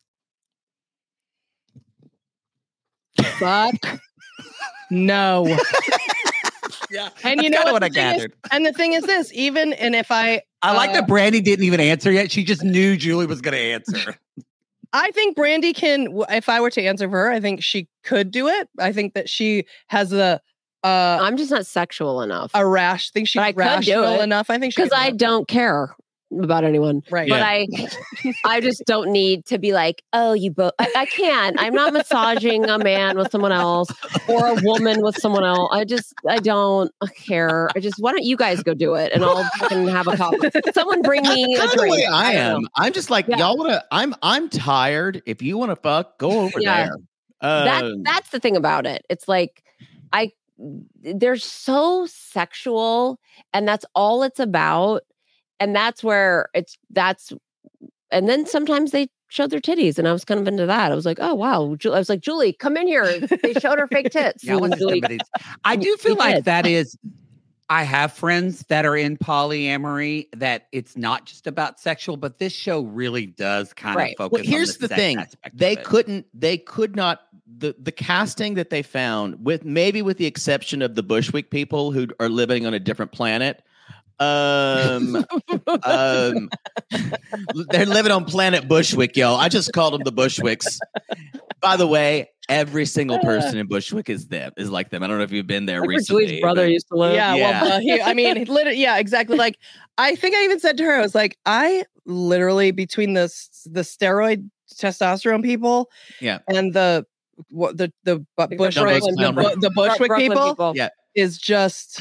Fuck no. Yeah, and you know what, what I the thing is? gathered. And the thing is this, even and if I I like uh, that Brandy didn't even answer yet. She just knew Julie was going to answer. I think Brandy can, if I were to answer for her, I think she could do it. I think that she has a uh I'm just not sexual enough. a rash. I think she's But I could do rational it, enough. I think she Because could do I it. don't care about anyone. Right. But Yeah. I I just don't need to be like, oh, you both. I, I can't. I'm not massaging a man with someone else or a woman with someone else. I just, I don't care. I just, why don't you guys go do it and I'll fucking have a coffee. Someone bring me a That's the drink. way I don't am. know. I'm just like, Yeah. y'all want to, I'm, I'm tired. If you want to fuck, go over Yeah. there. Um, That that's the thing about it. It's like I they're so sexual and that's all it's about. And that's where it's that's and then sometimes they showed their titties and I was kind of into that. I was like, oh wow. Ju- I was like, Julie, come in here. They showed her fake tits. Yeah, I, And wasn't Julie- somebody's- I do feel You like did. that is, I have friends that are in polyamory that it's not just about sexual, but this show really does kind Right. of focus Well, here's on the, the, sex thing. aspect of They it. couldn't, they could not, the, the casting that they found, with maybe with the exception of the Bushwick people who are living on a different planet, um, um, they're living on planet Bushwick, yo. I just called them the Bushwicks. By the way, every single person in Bushwick is them is like them. I don't know if you've been there Like where recently. Julie's brother but- used to live. Yeah, Yeah. well, uh, he, I mean, literally, yeah, exactly. Like, I think I even said to her, I was like, I literally between the s- the steroid testosterone people, Yeah. and the what the the Bu- The Bushwick Brooklyn the, people. Bu- the Bushwick Brooklyn people, Yeah. is just,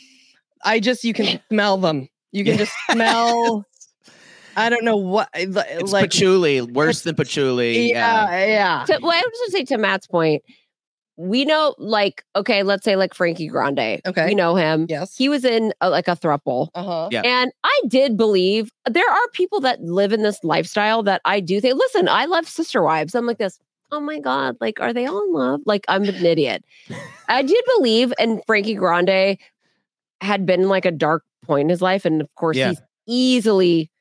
I just you can smell them. You can Yeah. just smell. I don't know what It's like. patchouli, worse than patchouli. Yeah. Yeah, yeah. To, well, I was just say to Matt's point, we know, like, okay, let's say like Frankie Grande. Okay. we know him. Yes. He was in a, like a throuple. Uh huh. Yeah. And I did believe there are people that live in this lifestyle that I do think, listen, I love sister wives. I'm like this, oh my God, like, are they all in love? Like, I'm an idiot. I did believe, and Frankie Grande had been like a dark point in his life. And of course, Yeah. he's easily,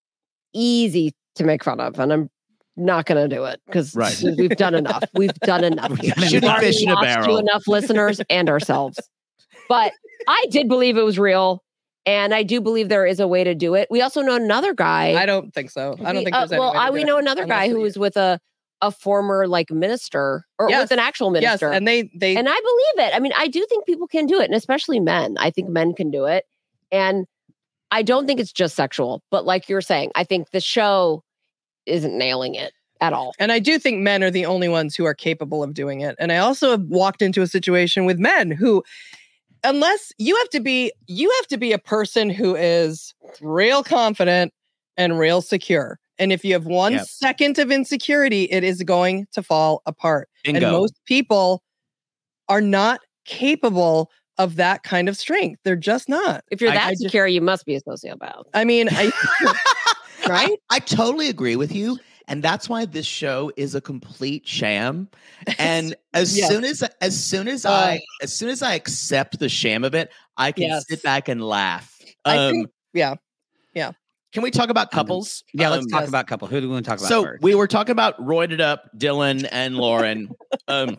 easy to make fun of. And I'm not going to do it because Right. we've done enough. We've done enough. We've here. done We've Shooting already fish in a lost barrel. to enough listeners and ourselves. But I did believe it was real. And I do believe there is a way to do it. We also know another guy. I don't think so. I don't we- think uh, there's any well, way to I, do we it. know another I'm guy honest who with was with a a former like minister or Yes. with an actual you. Yes, minister. and they they And I believe it. I mean, I do think people can do it, and especially men. I think men can do it. And I don't think it's just sexual, but like you're saying, I think the show isn't nailing it at all. And I do think men are the only ones who are capable of doing it. And I also have walked into a situation with men who, unless you have to be, you have to be a person who is real confident and real secure. And if you have one Yep. second of insecurity, it is going to fall apart. Bingo. And most people are not capable of that kind of strength. They're just not. If you're I- that I just- secure, you must be a sociopath. I mean, I, right? I, I totally agree with you. And that's why this show is a complete sham. And as Yes. soon as as soon as Uh, I as soon as I accept the sham of it, I can Yes. sit back and laugh. I Um, think- yeah. can we talk about couples? Yeah, let's Um, talk yes. about couple. Who do we want to talk about So first? we were talking about roided up Dylan and Lauren. um,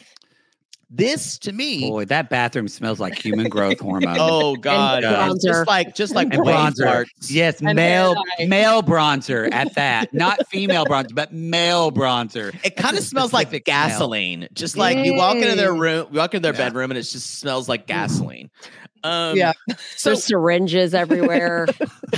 this to me, Boy, that bathroom smells like human growth hormone. oh god, bronzer. it's just like just like And wave bronzer. farts. Yes, And male hair dye. male bronzer at that. Not female bronzer, but male bronzer. It kind of That's a smells like specific smell. gasoline. Just like you walk into their Mm. room, you walk into their Yeah. bedroom, and it just smells like gasoline. Um, Yeah. So There's syringes everywhere.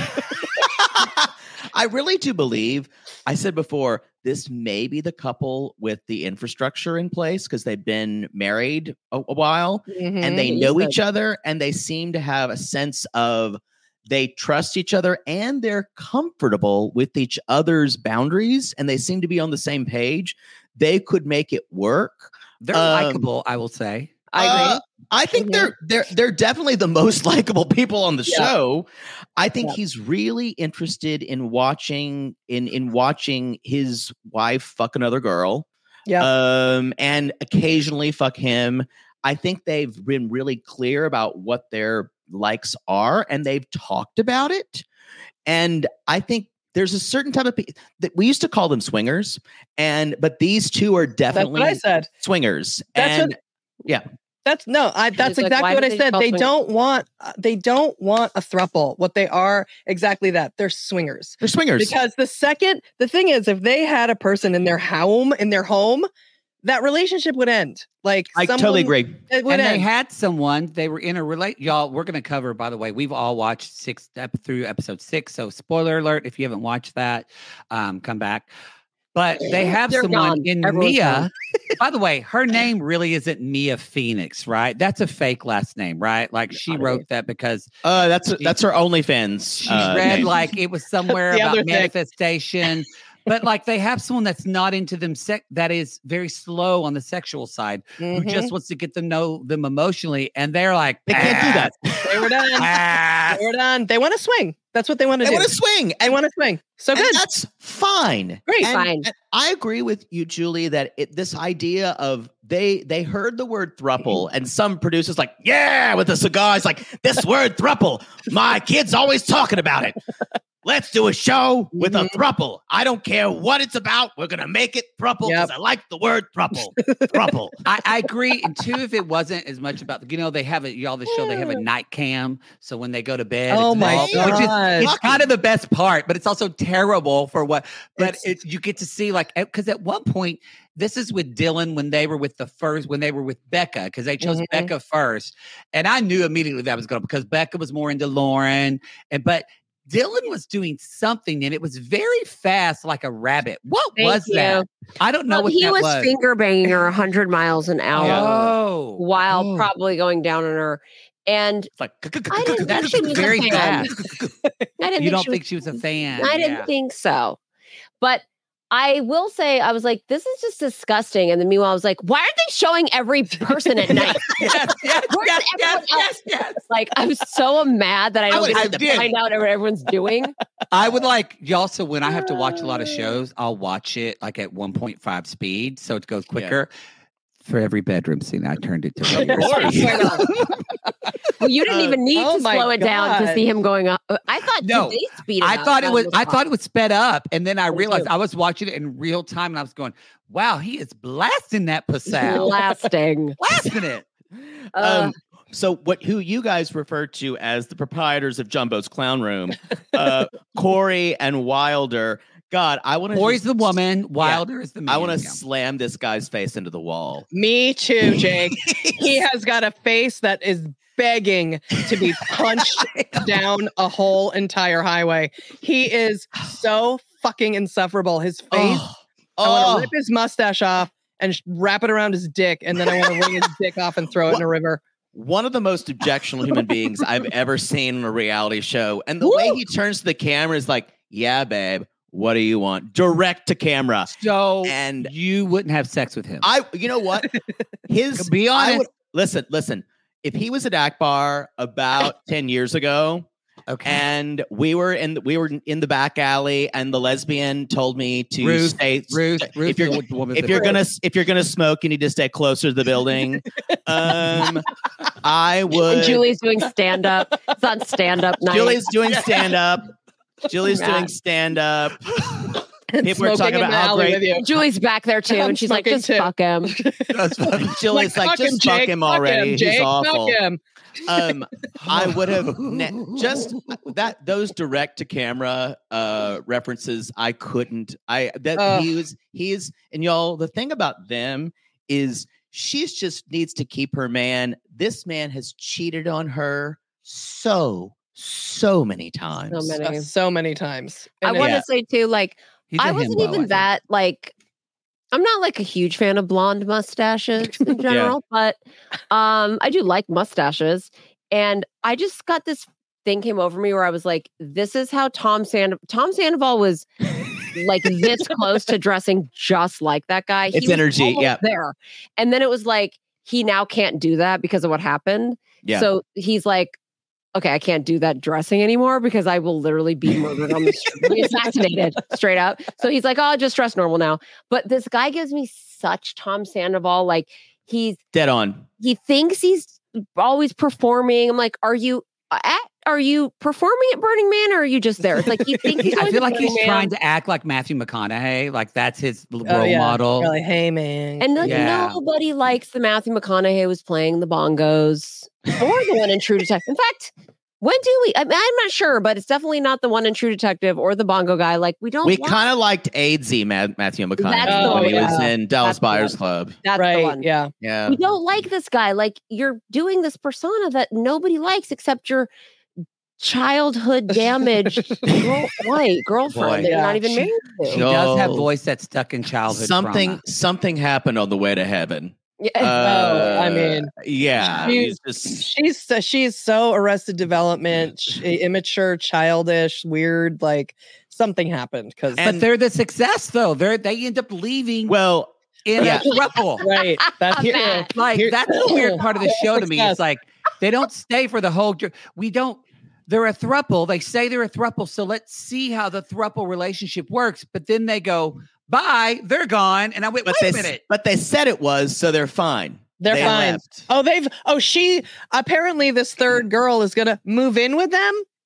I really do believe. I said before, this may be the couple with the infrastructure in place because they've been married a, a while Mhm. and they Mhm. know Yes. each other and they seem to have a sense of they trust each other and they're comfortable with each other's boundaries and they seem to be on the same page. They could make it work. They're Um, likable, I will say. I agree. Uh, I think Mhm. they're they're they're definitely the most likable people on the Yeah. show. I think Yeah. he's really interested in watching in in watching his wife fuck another girl. Yeah. Um and occasionally fuck him. I think they've been really clear about what their likes are and they've talked about it. And I think there's a certain type of people that we used to call them swingers and but these two are That's definitely what I said. swingers. That's and That's no, I that's It's like, exactly why what do I they said. call They swingers? don't want uh, they don't want a throuple. What they are exactly that. They're swingers. they're swingers. Because the second the thing is if they had a person in their home in their home, that relationship would end. Like I someone- totally agree. It would And they end. had someone, they were in a relate. Y'all, we're going to cover, by the way, we've all watched six ep- through episode six. So, spoiler alert, if you haven't watched that, um, come back. But they have They're someone gone. in Everyone's Mia. gone. By the way, her name really isn't Mia Phoenix, right? That's a fake last name, right? Like she Not wrote that because Uh, that's She- that's her OnlyFans. she uh, read name. like it was somewhere The other about thing. manifestation. But like they have someone that's not into them, sec- that is very slow on the sexual side, who Mhm. just wants to get to know them emotionally, and they're like, They can't do that. They were done. "Pass." They were done. They want to swing. That's what they want to They do. want to swing. They And, want to swing. So and good. that's fine. Great. And- Fine. and I agree with you, Julie, that it, this idea of they they heard the word thruple, and some producers like, yeah, with a cigar, it's like this word thruple. My kid's always talking about it. let's do a show with Mhm. a thruple. I don't care what it's about. We're gonna make it thruple because Yep. I like the word thruple. Thruple. I, I agree. And two, if it wasn't as much about, you know, they have it, y'all, the show, they have a night cam. So when they go to bed, Oh it's my all- which is, God. it's kind of the best part, but it's also terrible for what, but It's- it, you get to see like, because at one point, this is with Dylan when they were with the first, when they were with Becca, because they chose Mhm. Becca first. And I knew immediately that was going to, because Becca was more into Lauren. And, but Dylan was doing something and it was very fast, like a rabbit. What Thank was you. that? I don't know Well, what he that was, was. finger banging her one hundred miles an hour Oh, while oh. probably going down on her. And It's like I didn't think That's she was very a fan. fast. I didn't You think don't she think was, she was a fan? I didn't Yeah. think so. But I will say, I was like, this is just disgusting. And then meanwhile, I was like, why aren't they showing every person at night? yes, yes, Where's yes, everyone yes, else? yes, yes. Like, I'm so mad that I don't would- get I to did. find out what everyone's doing. I would like y'all. So when I have to watch a lot of shows, I'll watch it like at one point five speed, so it goes quicker. For every bedroom scene, I turned it to regular course. speed. Well, you didn't Uh, even need oh to my slow it down to God. see him going up. I thought No, they speed it I up. thought it That was. I fine. thought it was sped up, and then I Me realized too. I was watching it in real time, and I was going, "Wow, he is blasting that Passau, Blasting. blasting it." Uh, Um, so what who you guys refer to as the proprietors of Jumbo's Clown Room, uh, Corey and Wilder. God, I want to. Corey's the woman, Wilder is the man. I want to yeah. slam this guy's face into the wall. Me too, Jake. He has got a face that is begging to be punched down a whole entire highway. He is so fucking insufferable. His face. Oh, I want oh. to rip his mustache off and sh- wrap it around his dick, and then I want to wring his dick off and throw it in a river. One of the most objectionable human beings I've ever seen in a reality show. And the way he turns to the camera is like, yeah, babe, what do you want? Direct to camera. So, And you wouldn't have sex with him. I, you know what? His, Be I honest. would- listen, listen. If he was at Akbar about ten years ago, okay. and we were in we were in the back alley, and the lesbian told me to Ruth, stay. Ruth, Ruth, if you're the woman if that- you're gonna if you're gonna smoke, you need to stay closer to the building. Um, I would. and Julie's doing stand up. It's on stand up night. Julie's doing stand up. Julie's Yeah. doing stand up. And People are smoking talking in about the how alley great- with you. Julie's back there too, I'm and she's like, smoking just too. fuck him. Julie's like, Fuck just him, fuck Jake. him Fuck already. him, Jake. He's awful. Fuck him. Um, I would have ne- just that those direct to camera uh references. I couldn't. I that Ugh. he was he is and y'all. The thing about them is she's just needs to keep her man. This man has cheated on her so so many times. So many. Uh, so many times. I And want Yeah. to say too, like, He's I a wasn't himbo, I even think. that like. I'm not like a huge fan of blonde mustaches in general, but um, I do like mustaches. And I just got this thing came over me where I was like, "This is how Tom Sand Tom Sandoval was like this close to dressing just like that guy. It's he was energy, almost yeah. there." And then it was like he now can't do that because of what happened. Yeah. So he's like, okay, I can't do that dressing anymore because I will literally be murdered on the street, be assassinated straight up. So he's like, oh, I'll just dress normal now. But this guy gives me such Tom Sandoval. Like he's, Dead on. he thinks he's always performing. I'm like, are you at, are you performing at Burning Man or are you just there? It's like, he thinks He- he's I going feel to like he's Burning Man. trying to act like Matthew McConaughey, like that's his l- Oh, role yeah. model. Really, hey man. And like Yeah. nobody likes the Matthew McConaughey was playing the bongos or the one in True Detective. In fact, when do we? I mean, I'm not sure, but it's definitely not the one in True Detective or the bongo guy. Like we don't. We like- kind of liked AIDSy Matt, Matthew That's McConaughey the when he one, was yeah. in Dallas That's the Buyers one. Club. That's the right. one. Yeah. Yeah. We don't like this guy. Like you're doing this persona that nobody likes except your childhood damaged girl, white girlfriend Boy. that you're Yeah. not even She- married She to. No. does have voice that's stuck in childhood. Something trauma. something happened on the way to heaven. Yeah. Uh, I mean, yeah. she's- it's just- She's so- she's so Arrested Development, sh- immature, childish, weird. Like something happened because But they're the success though. They're they end up leaving well, in yeah. a throuple. right. That's Here- here. Like Here- that's the weird part of the show to me. Success. It's like they don't stay for the whole. jour- We don't. They're a throuple. They say they're a throuple. So let's see how the throuple relationship works. But then they go bye. They're gone. And I went. but Wait they a minute. but they said it was, so they're fine. They're They fine. left. Oh, they've. Oh, she apparently this third girl is gonna move in with them.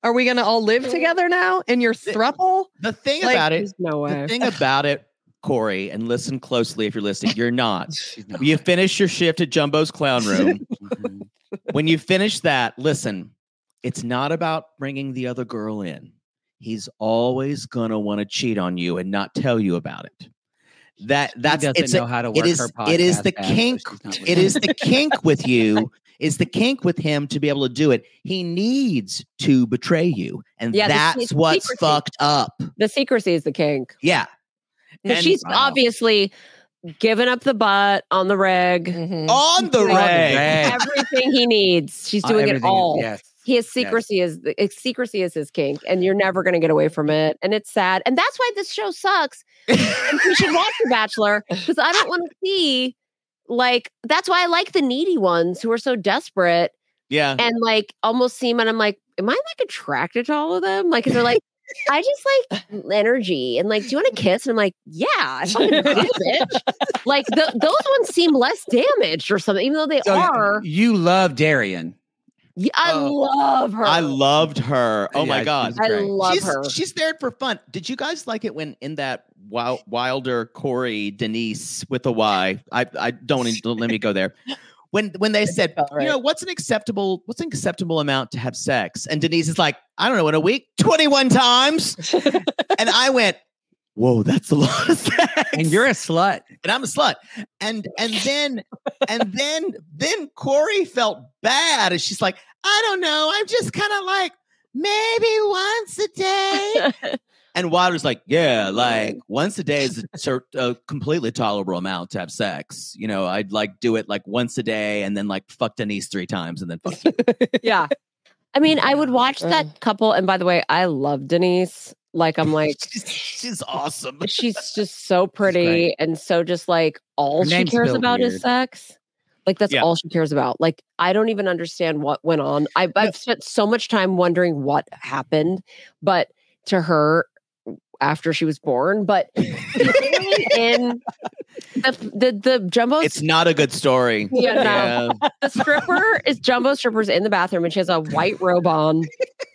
Are we gonna all live together now in your throuple? The thing Like, about it, There's no way. the thing about it, Corey, and listen closely if you're listening, you're not. She's not. You finish your shift at Jumbo's Clown Room. Mhm. When you finish that, listen, it's not about bringing the other girl in. He's always gonna want to cheat on you and not tell you about it. That that's He doesn't it's a- know how to it work is her it is podcast the bad, so kink. she's not It listening. is the kink with you. Is the kink with him to be able to do it? He needs to betray you, and Yeah, the that's se- what's secrecy. fucked up. The secrecy is the kink. Yeah, Because And- she's Wow. obviously given up the butt on the reg, Mhm. on the On the reg. reg. everything he needs. She's Uh, doing it everything is- all. Yes. His secrecy is the uh, secrecy is his kink, and you're never going to get away from it. And it's sad, and that's why this show sucks. And you should watch The Bachelor because I don't want to see like that's why I like the needy ones who are so desperate Yeah, and like almost seem. And I'm like, am I like attracted to all of them? Like, and they're like, I just like energy and like, do you want to kiss? And I'm like, yeah, I fucking do, bitch. Like the, those ones seem less damaged or something, even though they So are. you love Darian. Yeah, I Oh, love her. I loved her. Oh my Yeah, god, she's I great. love she's, her. she's there for fun. Did you guys like it when in that Wil- Wilder, Corey, Denise with a Y? I I don't, even- don't let me go there. When when they said, felt right. you know, what's an acceptable what's an acceptable amount to have sex? And Denise is like, I don't know, in a week, twenty-one times. And I went, whoa, that's a lot of sex. And you're a slut. and I'm a slut. And and then and then then Corey felt bad, and she's like, I don't know, I'm just kind of like maybe once a day. And Wilder's like, yeah, like once a day is a, cer- a completely tolerable amount to have sex. You know, I'd like do it like once a day, and then like fuck Denise three times, and then fuck you. Yeah. I mean, I would watch Uh. that couple. And by the way, I love Denise. Like, I'm like, she's, she's awesome. she's just so pretty great. and so just like all Her she name's cares spelled about is weird. sex. Like, that's Yeah. all she cares about. Like, I don't even understand what went on. I, I've spent so much time wondering what happened, but to her after she was born, but literally in the, the, the jumbo It's not a good story. Yeah, no. the stripper is Jumbo Stripper's in the bathroom and she has a white robe on,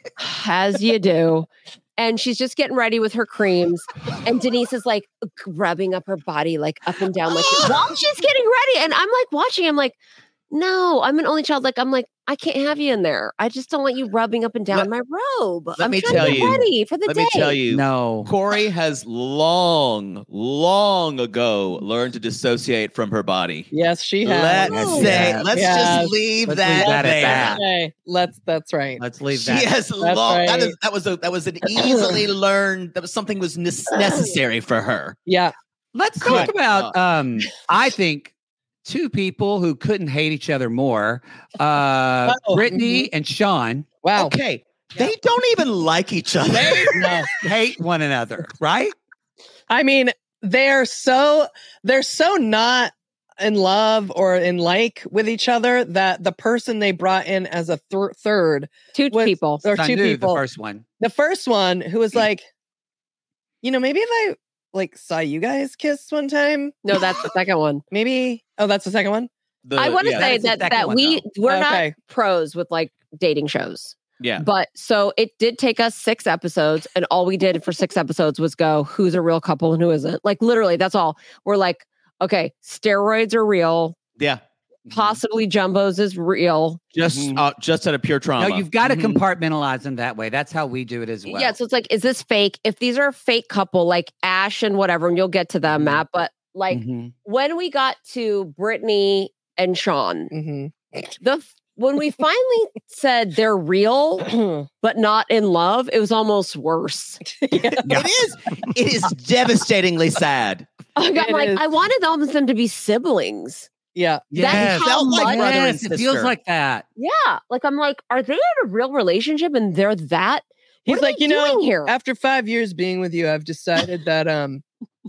as you do. And she's just getting ready with her creams. And Denise is like rubbing up her body, like up and down, like while she's getting ready. And I'm like watching, I'm like, no, I'm an only child. Like, I'm like, I can't have you in there. I just don't want you rubbing up and down Let- my robe. let I'm me trying tell to get you- ready for the Let day. me tell you, No. Corey has long, long ago learned to dissociate from her body. Yes, she has. Let's Oh. say, Yeah. let's Yes. just leave Let's that, leave that at there. that. Okay, let's. That's right. Let's leave She that. has long. That, right. is, that was a that was an easily learned. That was something was nes- necessary for her. Yeah. Let's Good. talk about um I think two people who couldn't hate each other more. Uh Oh. Brittany and Sean Wow. Okay, they don't even like each other. No. hate one another, right? I mean, they're so they're so not in love or in like with each other that the person they brought in as a thir- third Two was- people. or two Sandu, people. the first one. The first one who was like, you know, maybe if I like saw you guys kiss one time, No, that's the second one. maybe. Oh, that's the second one. The- I want to yeah, say is the that second that one, we though. we're not Okay. pros with like dating shows. yeah. But so it did take us six episodes, and all we did for six episodes was go, who's a real couple and who isn't. Like literally, that's all. We're like, okay, steroids are real. Yeah, Possibly Jumbo's is real. just Mhm. uh, just out of pure trauma. No, you've got to Mhm. compartmentalize them that way. That's how we do it as well. Yeah, so it's like, is this fake? If these are a fake couple, like Ash and whatever, and you'll get to them, Mhm. Matt. But like Mhm. when we got to Brittany and Sean, Mm-hmm. the when we finally said they're real but not in love, it was almost worse. It is. It is devastatingly sad. I got It like, is. I wanted almost them to be siblings. Yeah. That's Yes. how Felt like much- brother and Yes, it feels sister. like that. Yeah, like I'm like, are they in a real relationship and they're that? What He's are like, they you know, doing here? after five years being with you, I've decided that um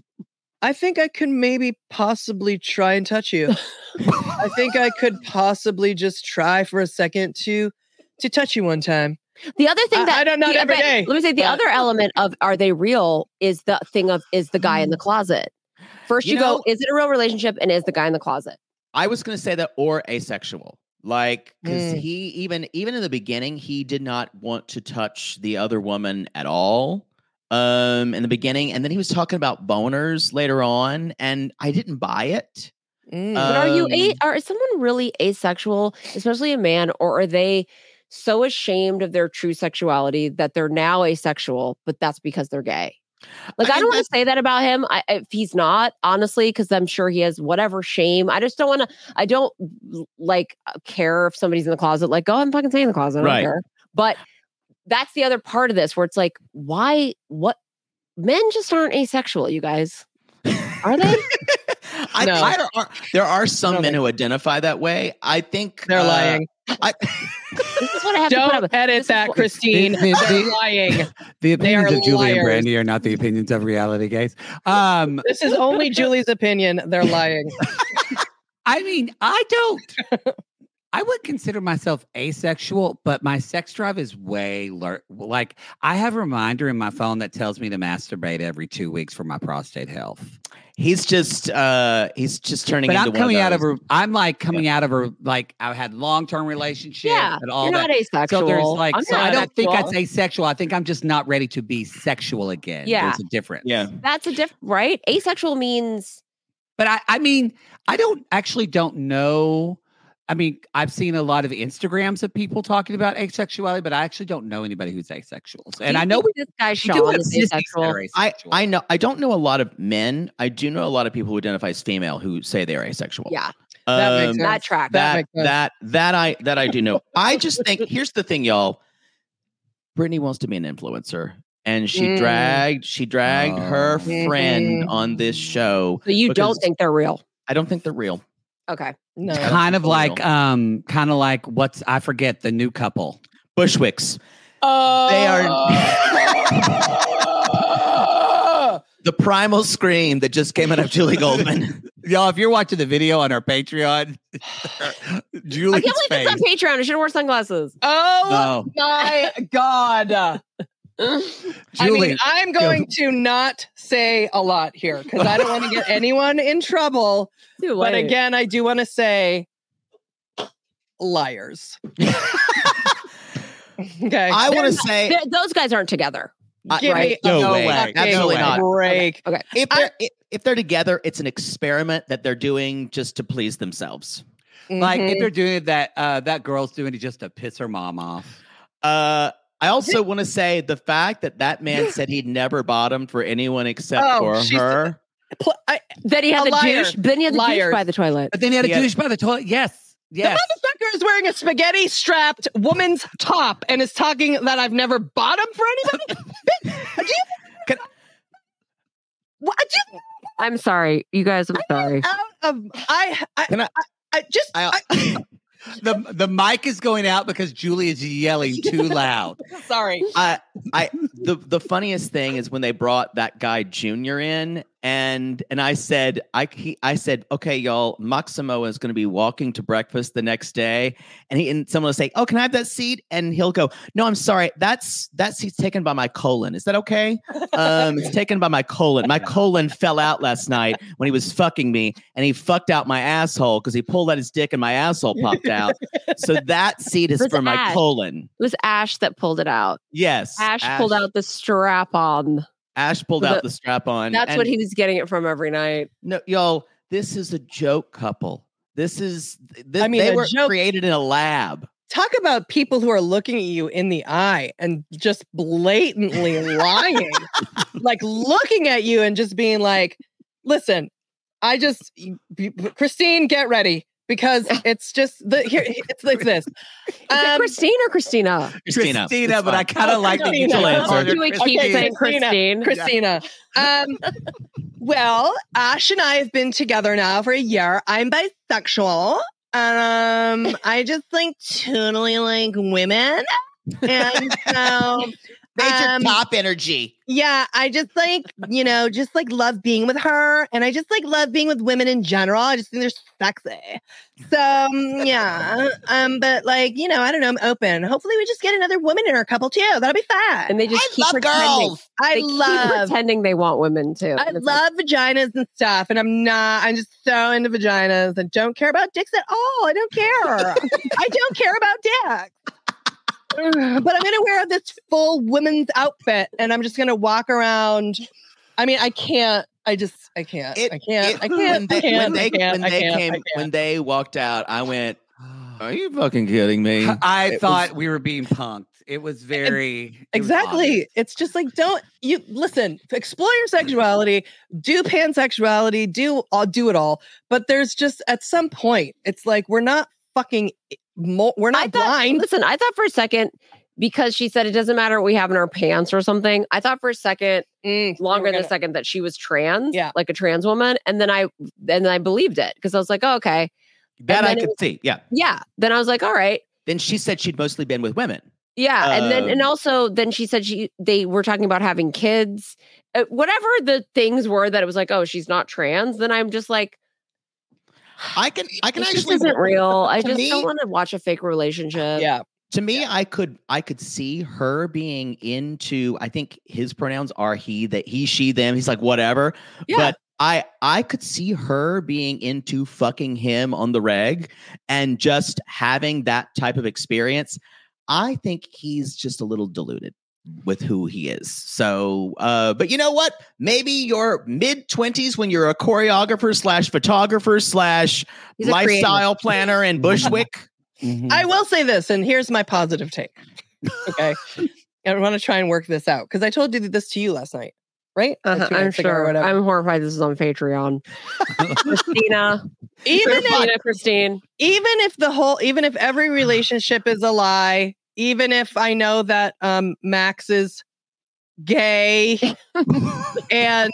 I think I could maybe possibly try and touch you. I think I could possibly just try for a second to to touch you one time. The other thing I- that I don't know the- every but day, Let me say the but- other element of are they real is the thing of is the guy in the closet. First you, You go, know- is it a real relationship and is the guy in the closet? I was going to say that or asexual. Like, because Mm. he even even in the beginning, he did not want to touch the other woman at all. Um, in the beginning, and then he was talking about boners later on, and I didn't buy it. Mm. Uh, But are you Um, a are is someone really asexual, especially a man, or are they so ashamed of their true sexuality that they're now asexual, but that's because they're gay? Like I I, mean, don't want that's- to say that about him. I, if he's not, honestly, because I'm sure he has whatever shame. I just don't want to. I don't like care if somebody's in the closet. Like, go ahead and fucking stay in the closet. I don't Right. care. But that's the other part of this where it's like, why? What? Men just aren't asexual, you guys. Are they? I, No. I don't- are- there are some No, men they- who identify that way. I think They're uh, lying. I, This is what I have to put up Don't with. edit This is that, what- Christine. The- the- They're the- lying. The They are opinions of Julie and liars. Brandy are not the opinions of reality, guys. Um, This is only Julie's opinion. They're lying. I mean, I don't. I would consider myself asexual, but my sex drive is way lar- like I have a reminder in my phone that tells me to masturbate every two weeks for my prostate health. he's just uh, he's just turning. But into I'm one coming out of those. a. I'm like coming out of a like I had long term relationship Yeah, and all you're that. not asexual. So there's like, I'm so not I don't think asexual. that's asexual. I think I'm just not ready to be sexual again. Yeah. There's a difference. Yeah. That's a diff, right? Asexual means But I, I mean, I don't actually don't know. I mean, I've seen a lot of Instagrams of people talking about asexuality, but I actually don't know anybody who's asexual. And I know we this guy we do Sean have is sissies that asexual. are I, asexual. I know I don't know a lot of men. I do know a lot of people who identify as female who say they are asexual. Yeah, That makes Um, sense. that track. That that makes sense. that that I that I do know. I just think here's the thing, y'all. Brittany wants to be an influencer, and she Mm. dragged she dragged her Oh. friend Mhm. on this show. So you don't because- think they're real? I don't think they're real. Okay. No. don't kind of think they're like real. um kind of like what's I forget the new couple. Bushwicks. Oh. They The primal scream that just came out of Julie Goldman. Y'all, if you're watching the video on our Patreon, I Julie's can't believe face. it's on Patreon. I should have worn sunglasses. Oh No. my God. I Julie, mean, I'm going to not say a lot here because I don't want to get anyone in trouble. Too But late. again, I do want to say liars. Okay. I want to They're say They're- those guys aren't together. I- Give right. me a No way. fucking Absolutely not. break. Okay. if they're i- if they're together, it's an experiment that they're doing just to please themselves. like if Mhm. they're doing it, that uh that girl's doing it just to piss her mom off. Uh, I also want to say the fact that that man said he'd never bottomed for anyone except Oh, for she's- her. Pl- I- Then he had A the liar. douche. Then he had the douche Liars. by the toilet. But then he had a Yeah. douche by the toilet. Yes. Yes. The motherfucker is wearing a spaghetti strapped woman's top and is talking that I've never bottomed for anybody. Do you- Can- What? do you- I'm sorry, you guys. I'm sorry. out of I I, Can I- I, I just I- I, the the mic is going out because Julie is yelling too loud. sorry. I, I, the the funniest thing is when they brought that guy Junior in, and and I said, I he, I said, okay, y'all, Maximo is going to be walking to breakfast the next day, and he and someone will say, oh, can I have that seat? And he'll go, no, I'm sorry, that's that seat's taken by my colon. Is that okay? Um, it's taken by my colon. My colon fell out last night when he was fucking me, and he fucked out my asshole because he pulled out his dick and my asshole popped out. So that seat is It was for my Ash. colon. It was Ash that pulled it out. Yes, Ash, pulled out the strap on. Ash pulled The- out the strap on. That's and what he was getting it from every night. No, y'all, this is a joke couple. This is. This, I mean, they a were joke- created in a lab. Talk about people who are looking at you in the eye and just blatantly lying. Like looking at you and just being like, listen, I just Christine, get ready. Because it's just the here it's like this. Is it Um, Christine or Christina? Christina, Christina, it's but I fine. kind of like the Christina. neutral Oh, answer. do we keep Okay, saying Christina. Christine? Christina. Um, well, Ash and I have been together now for a year. I'm bisexual. Um, I just like totally like women. And so Major Um, top energy. Yeah, I just like, you know, just like love being with her. And I just like love being with women in general. I just think they're sexy. So, um, yeah. Um, but like, you know, I don't know. I'm open. Hopefully we just get another woman in our couple too. That'll be fun. And they just I keep love pretending. girls. I They keep love, pretending they want women too. I And it's like, love vaginas and stuff. And I'm not, I'm just so into vaginas and don't care about dicks at all. I don't care. I don't care about dicks. But I'm going to wear this full women's outfit and I'm just going to walk around. I mean, I can't. I just, I can't. It- I can't. it- I when can't. they, I can't. when they, I can't. when I they can't, came I can't. when they walked out, I went, "Are you fucking kidding me?" I It thought was- we were being punked. It was very it was Exactly. obvious. It's just like, don't you listen, explore your sexuality, do pansexuality, do I'll do it all. But there's just at some point, it's like we're not fucking mo- we're I not thought, blind. listen, I thought for a second, because she said it doesn't matter what we have in our pants or something. I thought for a second, Mm, longer we're than a gonna- second, that she was trans, Yeah. like a trans woman. And then I, then I believed it because I was like, oh, okay. that and I then it could was- see. Yeah. Yeah. Then I was like, all right. Then she said she'd mostly been with women. Yeah. and then, and Um, also then she said she, they were talking about having kids, uh, whatever the things were that it was like, oh, she's not trans. Then I'm just like, I can I can this just actually isn't real. I to just me- don't want to watch a fake relationship. Yeah. to me, I could I could see her being into. I think his pronouns are he, that he, she, them. He's like whatever. Yeah. But I I could see her being into fucking him on the reg and just having that type of experience. I think he's just a little deluded with who he is. So, uh, but you know what? Maybe your mid twenties when you're a choreographer slash photographer slash He's a lifestyle planner in Bushwick. Mhm. I will say this, and here's my positive take. Okay. I want to try and work this out because I told you this to you last night, right? Like Uh-huh, two I'm nights ago or sure. whatever. I'm horrified this is on Patreon. Christina. even if Christina, Christine. even if the whole even if every relationship is a lie, even if I know that um Max is gay and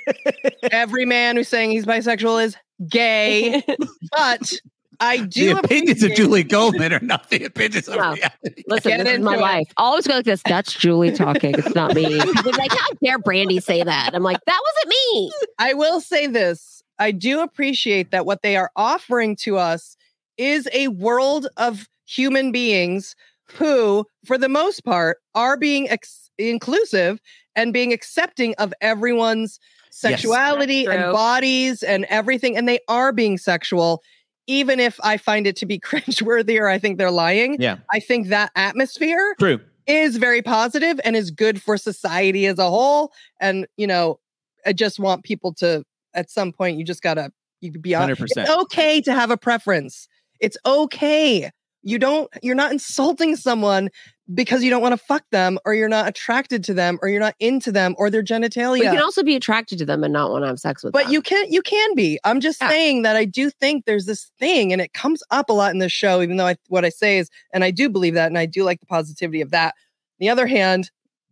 every man who's saying he's bisexual is gay, but I The do opinions of appreciate- Julie Goldman are not the opinions of No. reality. Listen, Get this is my into it. life. I always go like this. That's Julie talking. It's not me. People are like, how dare Brandy say that? I'm like, that wasn't me. I will say this. I do appreciate that what they are offering to us is a world of human beings who, for the most part, are being ex- inclusive and being accepting of everyone's sexuality That's and true. bodies and everything. And they are being sexual, even if I find it to be cringeworthy or I think they're lying. Yeah. I think that atmosphere True. is very positive and is good for society as a whole. And, you know, I just want people to, at some point, you just gotta, you could be one on. hundred percent. It's okay to have a preference. It's okay. You don't, you're not insulting someone because you don't want to fuck them or you're not attracted to them or you're not into them or their genitalia. You can also be attracted to them and not want to have sex with But them. you can you can be. I'm just Yeah. saying that I do think there's this thing, and it comes up a lot in this show, even though I, what I say is, and I do believe that, and I do like the positivity of that. On the other hand,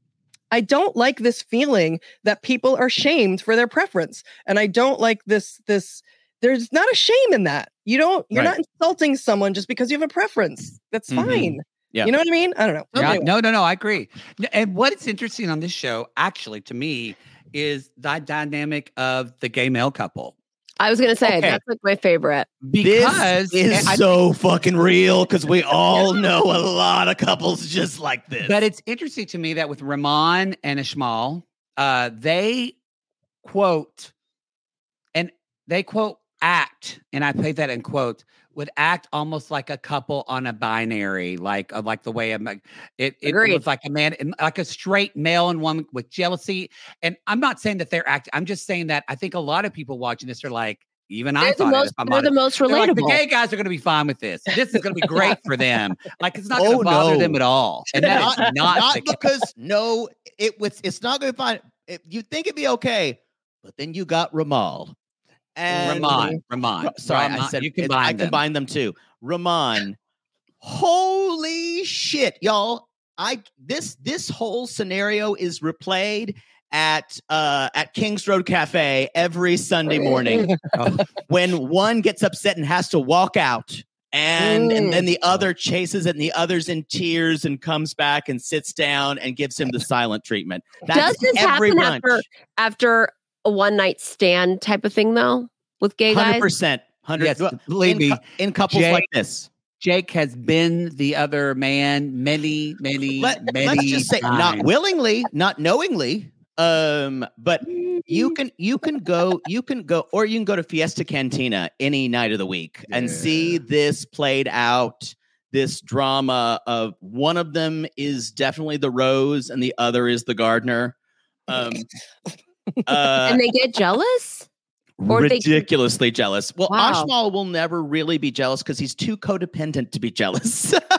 I don't like this feeling that people are shamed for their preference. And I don't like this, this, there's not a shame in that. You don't, you're Right. not insulting someone just because you have a preference. That's Mhm. fine. Yeah. You know what I mean? I don't know. Yeah, Anyway. no, no, no. I agree. N- And what's interesting on this show, actually, to me, is the dynamic of the gay male couple. I was going to say, Okay. that's like my favorite. Because this is I- so fucking real because we all know a lot of couples just like this. But it's interesting to me that with Ramon and Ishmael, uh, they quote, and they quote act, and I put that in quotes, would act almost like a couple on a binary, like uh, like the way I'm like it. It Agreed. was like a man, like a straight male and woman with jealousy. And I'm not saying that they're acting. I'm just saying that I think a lot of people watching this are like, even I They're the thought it, most, if I'm they're the honest. most They're like, the relatable. gay guys are going to be fine with this. This is going to be great for them. Like it's not going to Oh, bother no. them at all. And that is not, not the case. because no, it was. It's not going to find. It, you think it'd be okay, but then you got Ramal and Ramon, Ramon. Ra- Sorry, I Ramon, said you it- combine I them. combined them too. Ramon, holy shit, y'all! I this this whole scenario is replayed at uh at Kings Road Cafe every Sunday morning Oh. when one gets upset and has to walk out And, Mm. and then the other chases it, and the other's in tears and comes back and sits down and gives him the silent treatment. That's Does this every happen bunch. after after a one night stand type of thing though with gay one hundred guys? percent. one hundred Yes, well, believe in, me, cou- in couples Jay- like this. Jake has been the other man many, many, Let, many let's just say, not times. willingly, not knowingly, um, but you can you can go you can go or you can go to Fiesta Cantina any night of the week and Yeah. see this played out. This drama of one of them is definitely the rose and the other is the gardener. Um, uh, And they get jealous? Or they- ridiculously jealous. Well, Wow. Ashmal will never really be jealous because he's too codependent to be jealous.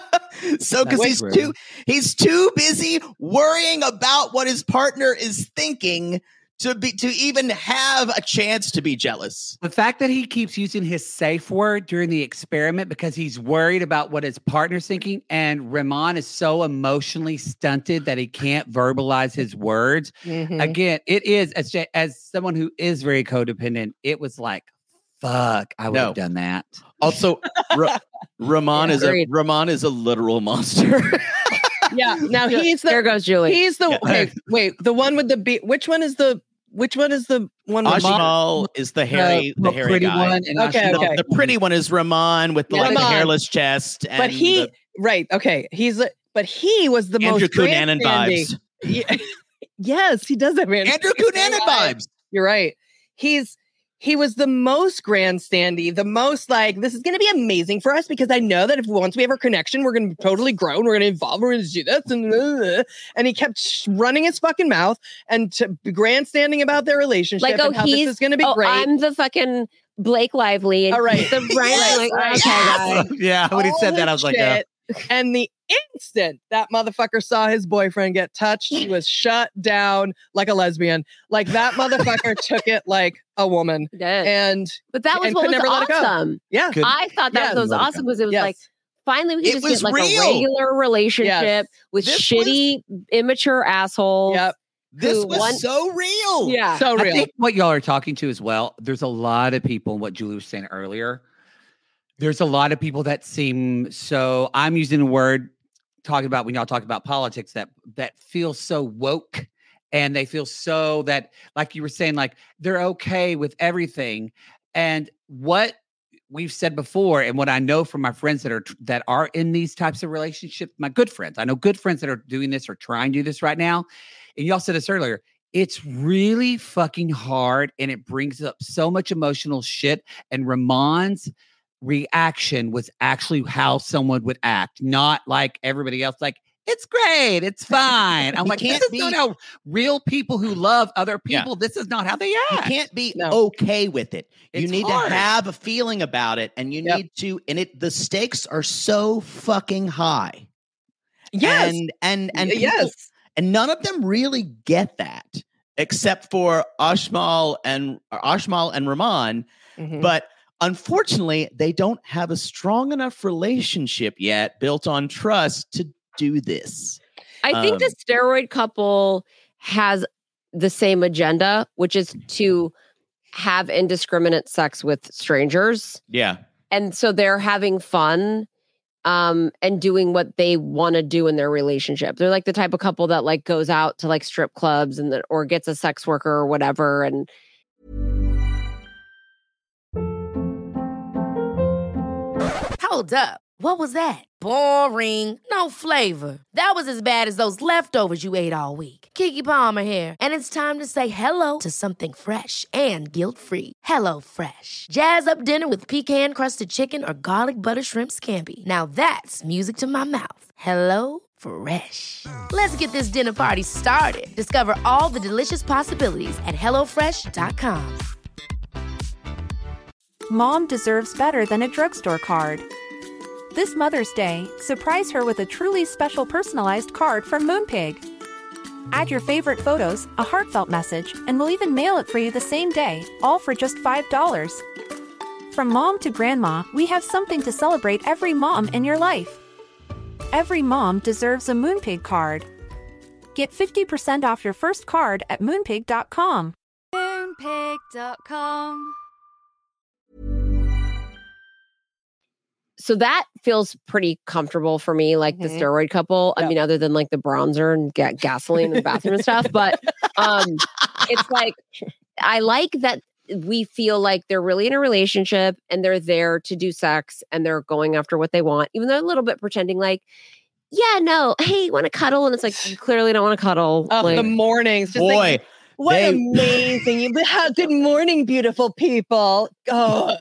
so because That's he's true. too he's too busy worrying about what his partner is thinking to be to even have a chance to be jealous. The fact that he keeps using his safe word during the experiment because he's worried about what his partner's thinking, and Ramon is so emotionally stunted that he can't verbalize his words. Mhm. Again, it is as Ja- as someone who is very codependent, it was like, fuck, I would No. have done that. Also, Ra- Ramon Yeah, is a agreed. Ramon is a literal monster. Yeah. Now he's There the goes Julie. he's the Yeah. okay. Wait, the one with the be- which one is the which one is the one with Ashmal is the hairy the, the hairy pretty guy. one, and Okay, Ashmal- okay. The pretty one is Ramon with the, like, the Ramon. hairless chest. And But he the right okay he's a, but he was the Andrew most Cunanan grandstanding- vibes. Yeah. Yes, he does have Andrew, Andrew Cunanan vibes. You're right. He's he was the most grandstandy, the most like, this is going to be amazing for us because I know that if once we have our connection, we're going to be totally grown, we're going to evolve, we're going to do this, and uh, and he kept sh- running his fucking mouth and to, grandstanding about their relationship like, oh, and how he's this is going to be oh, great. I'm the fucking Blake Lively. And All right. he's the right. Yes, like, right. okay, guys. yeah, when he All said that, I his was like, uh, shit. And the instant that motherfucker saw his boyfriend get touched, he was shut down like a lesbian. Like that motherfucker took it like a woman. He did. And But that was and what could was never let it go. awesome. yeah, Good. I thought that Yeah. was Let it awesome go. because it was Yes. like, finally we can It just was get like real. a regular relationship Yes. with This shitty, immature assholes. Yep. This who was one- so real. Yeah. So I real. think what y'all are talking to as well, there's a lot of people, what Julie was saying earlier, there's a lot of people that seem so, I'm using a word, talking about when y'all talk about politics, that that feel so woke, and they feel so that, like you were saying, like they're okay with everything. And what we've said before, and what I know from my friends that are that are in these types of relationships, my good friends, I know good friends that are doing this or trying to do this right now. And y'all said this earlier, it's really fucking hard, and it brings up so much emotional shit. And Ramon's reaction was actually how someone would act, not like everybody else, like, it's great, it's fine. I'm You like, this can't is not be- how real people who love other Yeah. people, this is not how they You act. can't be No. okay with it. You It's need hard. to have a feeling about it, and you Yep. need to. And it the stakes are so fucking high. Yes. and and and Y- people- yes. and none of them really get that, except for Ashmal and Ashmal and Ramon. Mhm. But unfortunately, they don't have a strong enough relationship yet, built on trust, to do this. I think Um, the steroid couple has the same agenda, which is to have indiscriminate sex with strangers. Yeah. And so they're having fun um and doing what they want to do in their relationship. They're like the type of couple that like goes out to like strip clubs and the, or gets a sex worker or whatever. And Hold up. What was that? Boring. No flavor. That was as bad as those leftovers you ate all week. Keke Palmer here, and it's time to say hello to something fresh and guilt-free. Hello Fresh. Jazz up dinner with pecan-crusted chicken or garlic butter shrimp scampi. Now that's music to my mouth. Hello Fresh. Let's get this dinner party started. Discover all the delicious possibilities at hello fresh dot com. Mom deserves better than a drugstore card. This Mother's Day, surprise her with a truly special personalized card from Moonpig. Add your favorite photos, a heartfelt message, and we'll even mail it for you the same day, all for just five dollars. From mom to grandma, we have something to celebrate every mom in your life. Every mom deserves a Moonpig card. Get fifty percent off your first card at moonpig dot com. Moonpig dot com. so that feels pretty comfortable for me, like the Mhm. steroid couple. I Yep. mean, other than like the bronzer and ga- gasoline in the bathroom and stuff. But um, it's like, I like that we feel like they're really in a relationship and they're there to do sex and they're going after what they want, even though they're a little bit pretending like, yeah, no, hey, want to cuddle? And it's like, you clearly don't want to cuddle. Oh, like, the mornings. Just Boy, like, what they- amazing. You- Good morning, beautiful people. Oh.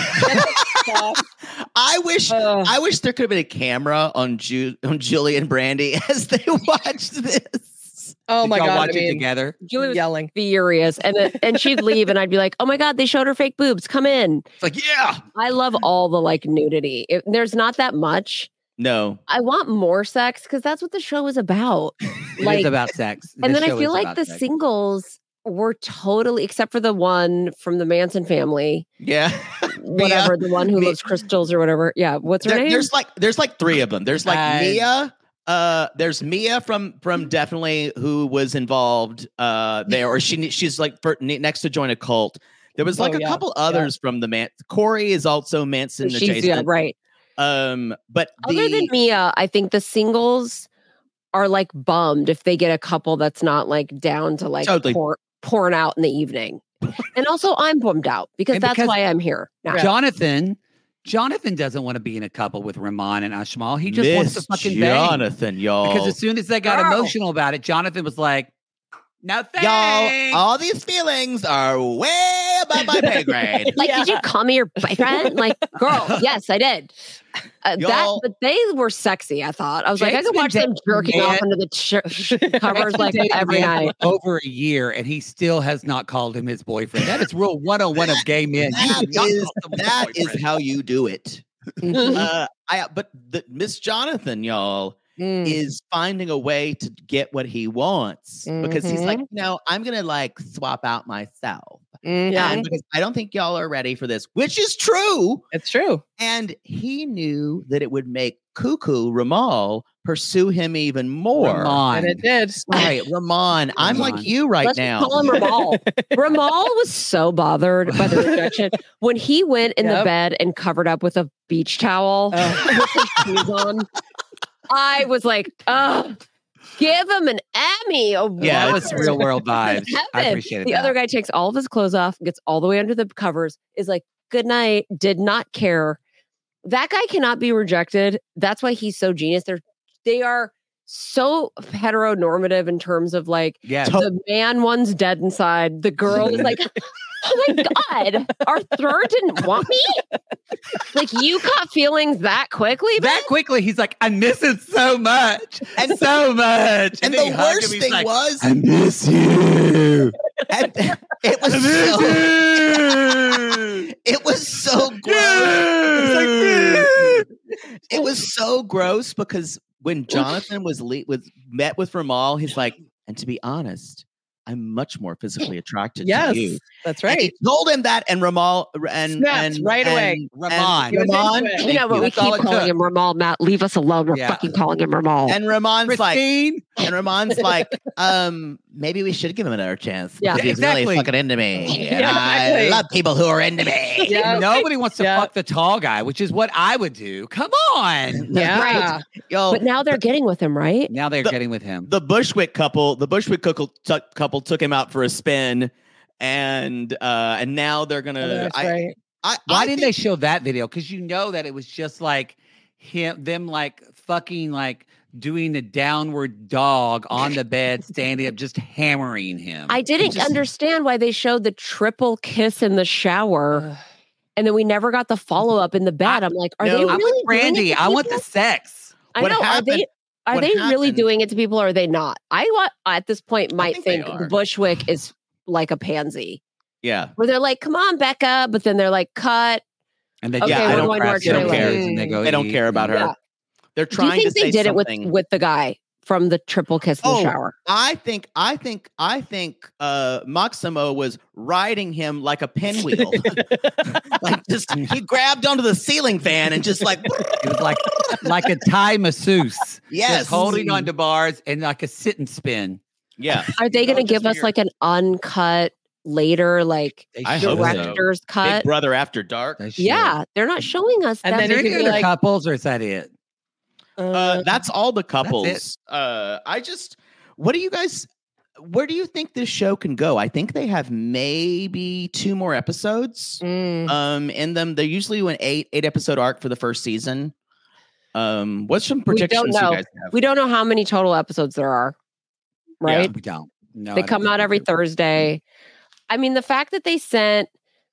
I wish Ugh. I wish there could have been a camera on Ju- on Julie and Brandy as they watched this. Oh Did my y'all God. watch I it mean, together? Julie was yelling. furious. And, then- and she'd leave and I'd be like, oh my God, they showed her fake boobs. Come in. It's like, yeah. I love all the like nudity. It, there's not that much. No. I want more sex because that's what the show is about. It Like, is about sex. and This then I show feel is like about the sex. singles were totally, except for the one from the Manson family, Yeah. whatever, the one who Mia- loves crystals or whatever. Yeah, what's her There- name? there's like there's like three of them. There's like Uh, Mia. Uh, there's Mia from from definitely who was involved uh there, or she she's like for, next to join a cult. There was like Oh, a yeah. couple others from the man. Corey is also Manson She's, adjacent. yeah, right. Um, but Other the than Mia, I think the singles are like bummed if they get a couple that's not like down to like Totally. pour, pouring out in the evening. And also, I'm bummed out because And that's because- why I'm here now. Jonathan, Jonathan doesn't want to be in a couple with Ramon and Ashmal. He just wants to Miss fucking bang. Jonathan, y'all. Because as soon as they got Girl. emotional about it, Jonathan was like, "No thanks." Y'all, all these feelings are way above my pay grade. Like, did you call me your boyfriend? Like, girl, yes, I did. Uh, that, Y'all- but they were sexy. I thought I was like, I Jake's could been watch them dating jerking man. off under the ch- sh- covers like Dated every man for night. over a year, and he still has not called him his boyfriend. That is rule one oh one of gay men. You That do not is call someone your that is boyfriend. how you do it. uh, I but the Miss Jonathan, y'all, Mm. is finding a way to get what he wants because he's like, Mhm. no, I'm gonna like swap out myself. Mhm. Yeah. And because I don't think y'all are ready for this, which is true. It's true. And he knew that it would make Cuckoo Ramal pursue him even more. Ramon. And it did. Right, Ramon. I'm Ramon. like you right Let's now. just call him Ramal. Ramal was so bothered by the rejection when he went in the Yep. bed and covered up with a beach towel Oh. with his shoes on. I was like, oh, give him an Emmy. Oh, Yeah, that what? was real world vibes. I Heaven. appreciated The that. other guy takes all of his clothes off, gets all the way under the covers, is like, good night, did not care. That guy cannot be rejected. That's why he's so genius. They're they are so heteronormative in terms of like yeah, the man one's dead inside. The girl is like, oh my God, Arthur didn't want me? Like, you caught feelings that quickly? that Ben? quickly, he's like, "I miss him so much, and so much." And then the he hugged worst him, he's thing like, was, "I miss you." and it was I so, miss you. it was so gross. It was so gross because when Jonathan was le- was met with Ramal, he's like, and to be honest, I'm much more physically attracted Yes, to you. that's And right. he told him that, and Ramal and Snapped and right away. and- Ramon. and He was Ramon, into it. thank You know, but you. we That's all keep it calling took. him Ramal. Matt, leave us alone. We're Yeah. fucking calling him Ramal. And Ramon's like, Christine, and Ramon's like, um, maybe we should give him another chance. Yeah. because he's Exactly. really fucking into me. And Yeah, I exactly. love people who are into me. Yeah. nobody wants to Yeah. fuck the tall guy, which is what I would do. Come on. Yeah. Yo, But now they're getting with him, right? Now they're The- getting with him. the Bushwick couple, the Bushwick couple, t- couple took him out for a spin, and uh, and now they're gonna. Oh, that's I, right. I, Why I didn't think- they show that video? Because you know that it was just like him, them like fucking like doing the downward dog on the bed, standing up, just hammering him. I didn't Just- understand why they showed the triple kiss in the shower. And then we never got the follow up in the bed. I'm like, are No, they I'm really I'm with doing it Brandy. to I want people? the sex. I What know. happened- are they are what they really happened- doing it to people or are they not? I wa- at this point might think they think, are. Bushwick is like a pansy. Yeah, Where they're like, come on, Becca, but then they're like, cut. And they Okay, just we're don't going to our crash their trailer. chairs and they go they don't eat. care about her. Yeah. They're Do you trying think to they say did it with something. with the guy from the triple kiss in the Oh, shower? I think, I think, I think uh, Maximo was riding him like a pinwheel. Like just he grabbed onto the ceiling fan and just like It was like like a Thai masseuse. yes, Just holding onto bars and like a sit and spin. yeah. Are they You know, going to just give us weird. like an uncut later, like They I should. hope so. director's Big cut. Brother After Dark. They should. Yeah, they're not showing us And that. then Is there you any could be other like- couples, or is that it? Uh, that's all the it. couples. Uh, I just, what do you guys, where do you think this show can go? I think they have maybe two more episodes Mm. um, in them. They're usually an eight eight episode arc for the first season. Um, what's some We projections don't know. you guys have? We don't know how many total episodes there are, right? We don't. No, They I don't come think out we every do. Thursday. I mean, the fact that they sent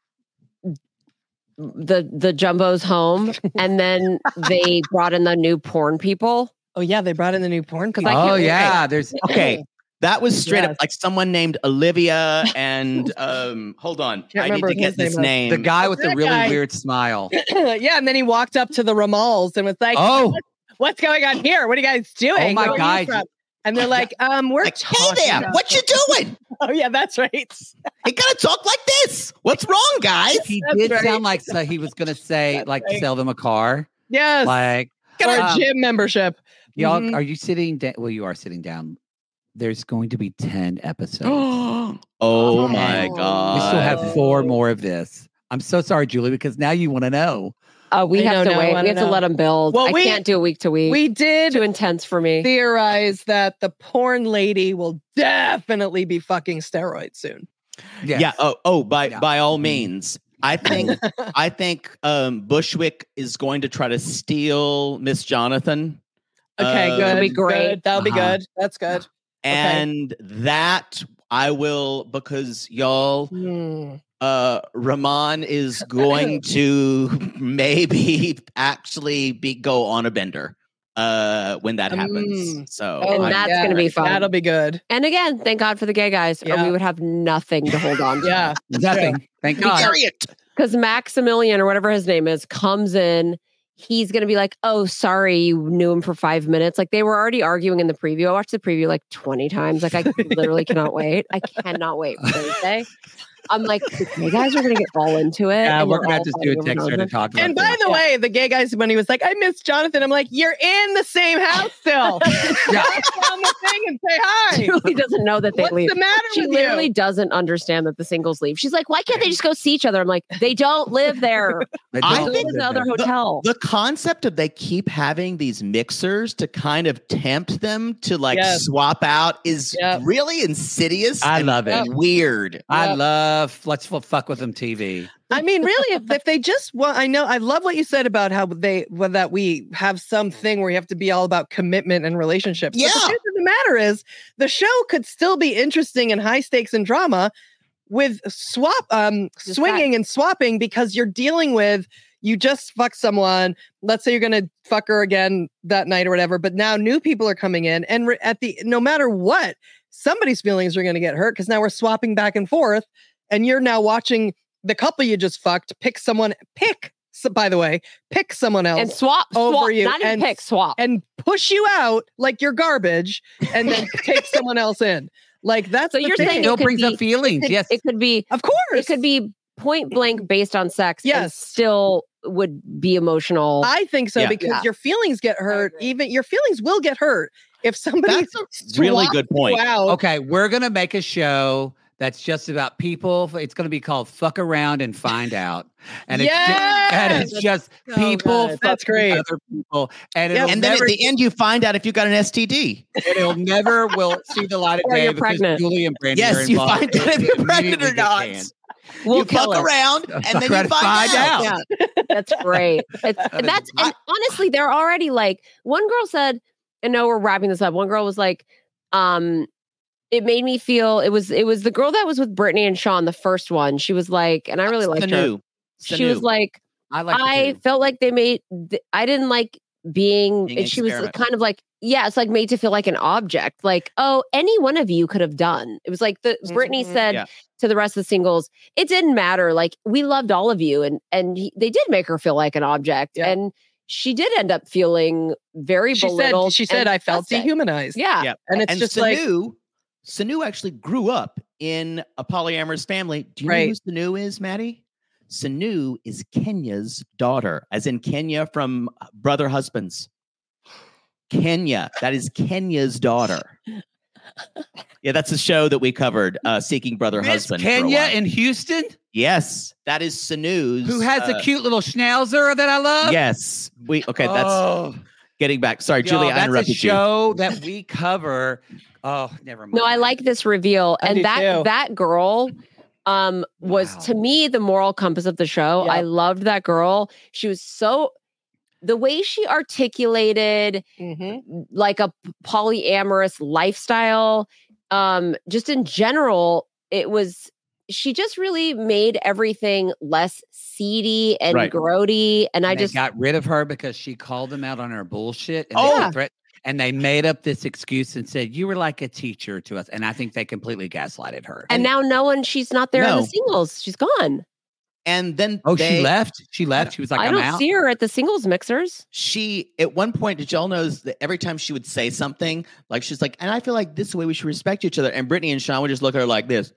the the jumbos home and then they brought in the new porn people. Oh yeah, they brought in the new porn. I people. can't Oh wait. yeah, there's Okay. That was straight Yes. up like someone named Olivia and um hold on. Can't I need remember to his get this name. name. the guy with the that really guy. weird smile. Yeah, and then he walked up to the Ramals and was like, Oh, "What's going on here? What are you guys doing? Oh, my Where are you God. from?" And they're like, "Um, we're Like, hey talking there, about- what you doing? Oh yeah, that's right. You gotta talk like this. What's wrong, guys? he That's did right. sound like so he was gonna say That's like right. sell them a car. Yes, Like or a um, gym membership. y'all, Mhm. are you sitting down? Well, you are sitting down. There's going to be ten episodes. Oh my Oh. god. We still have four more of this. I'm so sorry, Julie, because now you want to know. Uh, we I have know, to no, wait. I We have don't to know. let them build. Well, I we- can't do it week to week. We did Too intense for me. theorize that the porn lady will definitely be fucking steroids soon. Yes. Yeah. Oh, oh, by Yeah. by all Mhm. means. I think I think um Bushwick is going to try to steal Miss Jonathan. Okay, Uh, good. That'll be great. Good. That'll be Uh-huh. good. That's good. And that I will because y'all Hmm. uh Rahman is going to maybe actually be go on a bender uh when that happens. Mm. So And I- that's gonna be fun. That'll be good. And again, thank God for the gay guys, or Yeah. we would have nothing to hold on to. Yeah. Nothing. Thank God. Harriet. Because Maximilian or whatever his name is comes in. He's going to be like, oh, sorry, you knew him for five minutes. Like they were already arguing in the preview. I watched the preview like twenty times. Like I literally cannot wait. I cannot wait for Thursday. I'm like, you guys are going to get all into it. Yeah, and we're they're gonna have all to do a fighting over text her to nonsense. talk about And by this. the way, the gay guys, when he was like, I miss Jonathan, I'm like, you're in the same house still. Yeah. Go on the thing and say hi. Julie doesn't know that they What's leave. the matter She with literally you? doesn't understand that the singles leave. She's like, why can't they just go see each other? I'm like, they don't live there. They I They don't live in live the other there. hotel. The concept of they keep having these mixers to kind of tempt them to like Yes. swap out is Yep. really insidious. I and love it. Weird. I Yep. love let's fu- fuck with them T V. I mean, really, if, if they just want, I know, I love what you said about how they, well, that we have something where you have to be all about commitment and relationships. But Yeah. the truth of the matter is, the show could still be interesting and high stakes and drama with swap, um, Just swinging and swapping because you're dealing with, you just fuck someone. Let's say you're going to fuck her again that night or whatever, but now new people are coming in. And re- at the, no matter what, somebody's feelings are going to get hurt because now we're swapping back and forth. And you're now watching the couple you just fucked pick someone, pick, so, by the way, pick someone else And swap, over swap, you not even and- pick, swap. and push you out like you're garbage and then take someone else in. Like that's So the you're thing. saying Still could brings be- up feelings. It- Yes. It could be Of course. it could be point blank based on sex and Yes. still would be emotional. I think so Yeah. because Yeah. your feelings get hurt. agree. Even your feelings will get hurt if somebody That's a really swaps good you point. out. Okay, we're gonna make a show that's just about people. It's gonna be called "Fuck Around and Find Out," and it's just, and it's just Oh, people. God. That's fucking great. Other people, and Yep. it'll And then never, at the end, you find out if you got an S T D. it'll never will see the light of Or day you're because pregnant. Julie and Brandon Yes, are you involved. find out if It you're pregnant immediately or gets not. banned. We'll you kill fuck it. around and Fuck then you around find, and find out. out. Yeah, that's great. It's, That is- that's and honestly, they're already like one girl said, and no, we're wrapping this up. One girl was like, um, it made me feel it was it was the girl that was with Brittany and Sean, the first one. She was like, and I really liked her. Sanu. She was Sanu. like, I like. I felt like they made. th- I didn't like being. Being and she was experiment. kind of like, yeah, it's like made to feel like an object. Like, oh, any one of you could have done. It was like the Brittany Mhm. said Yeah. to the rest of the singles, it didn't matter. Like we loved all of you, and and he, they did make her feel like an object, Yeah. and she did end up feeling very She said, belittled. she said, and I felt disgusted. dehumanized. Yeah, Yeah. And it's and just Sanu, like, Sanu actually grew up in a polyamorous family. Do you Right. know who Sanu is, Maddie? Sanu is Kenya's daughter, as in Kenya from Brother Husbands. Kenya, that is Kenya's daughter. Yeah, that's a show that we covered, uh, Seeking Brother Miss Husband. for a Kenya while. in Houston, Yes, that is Sanu's. who has uh, a cute little schnauzer that I love. Yes, we okay. That's Oh. getting back. Sorry, Y'all, Julie, I that's a interrupted you. show that we cover. Oh, never mind. No, I like this reveal. I do And that too. that girl um was Wow. to me the moral compass of the show. Yep. I loved that girl. She was so the way she articulated Mhm. like a p- polyamorous lifestyle, um, just in general, it was she just really made everything less seedy and Right. grody. And I And they just got rid of her because she called them out on her bullshit. And Oh. they threat- and they made up this excuse and said, you were like a teacher to us. And I think they completely gaslighted her. and now no one she's not there in No. the singles. She's gone. And then oh, they, she left? She left? She was like, I I'm don't out? see her at the singles mixers. She at one point, did y'all know that every time she would say something, like she's like, and I feel like this is the way we should respect each other. And Brittany and Sean would just look at her like this.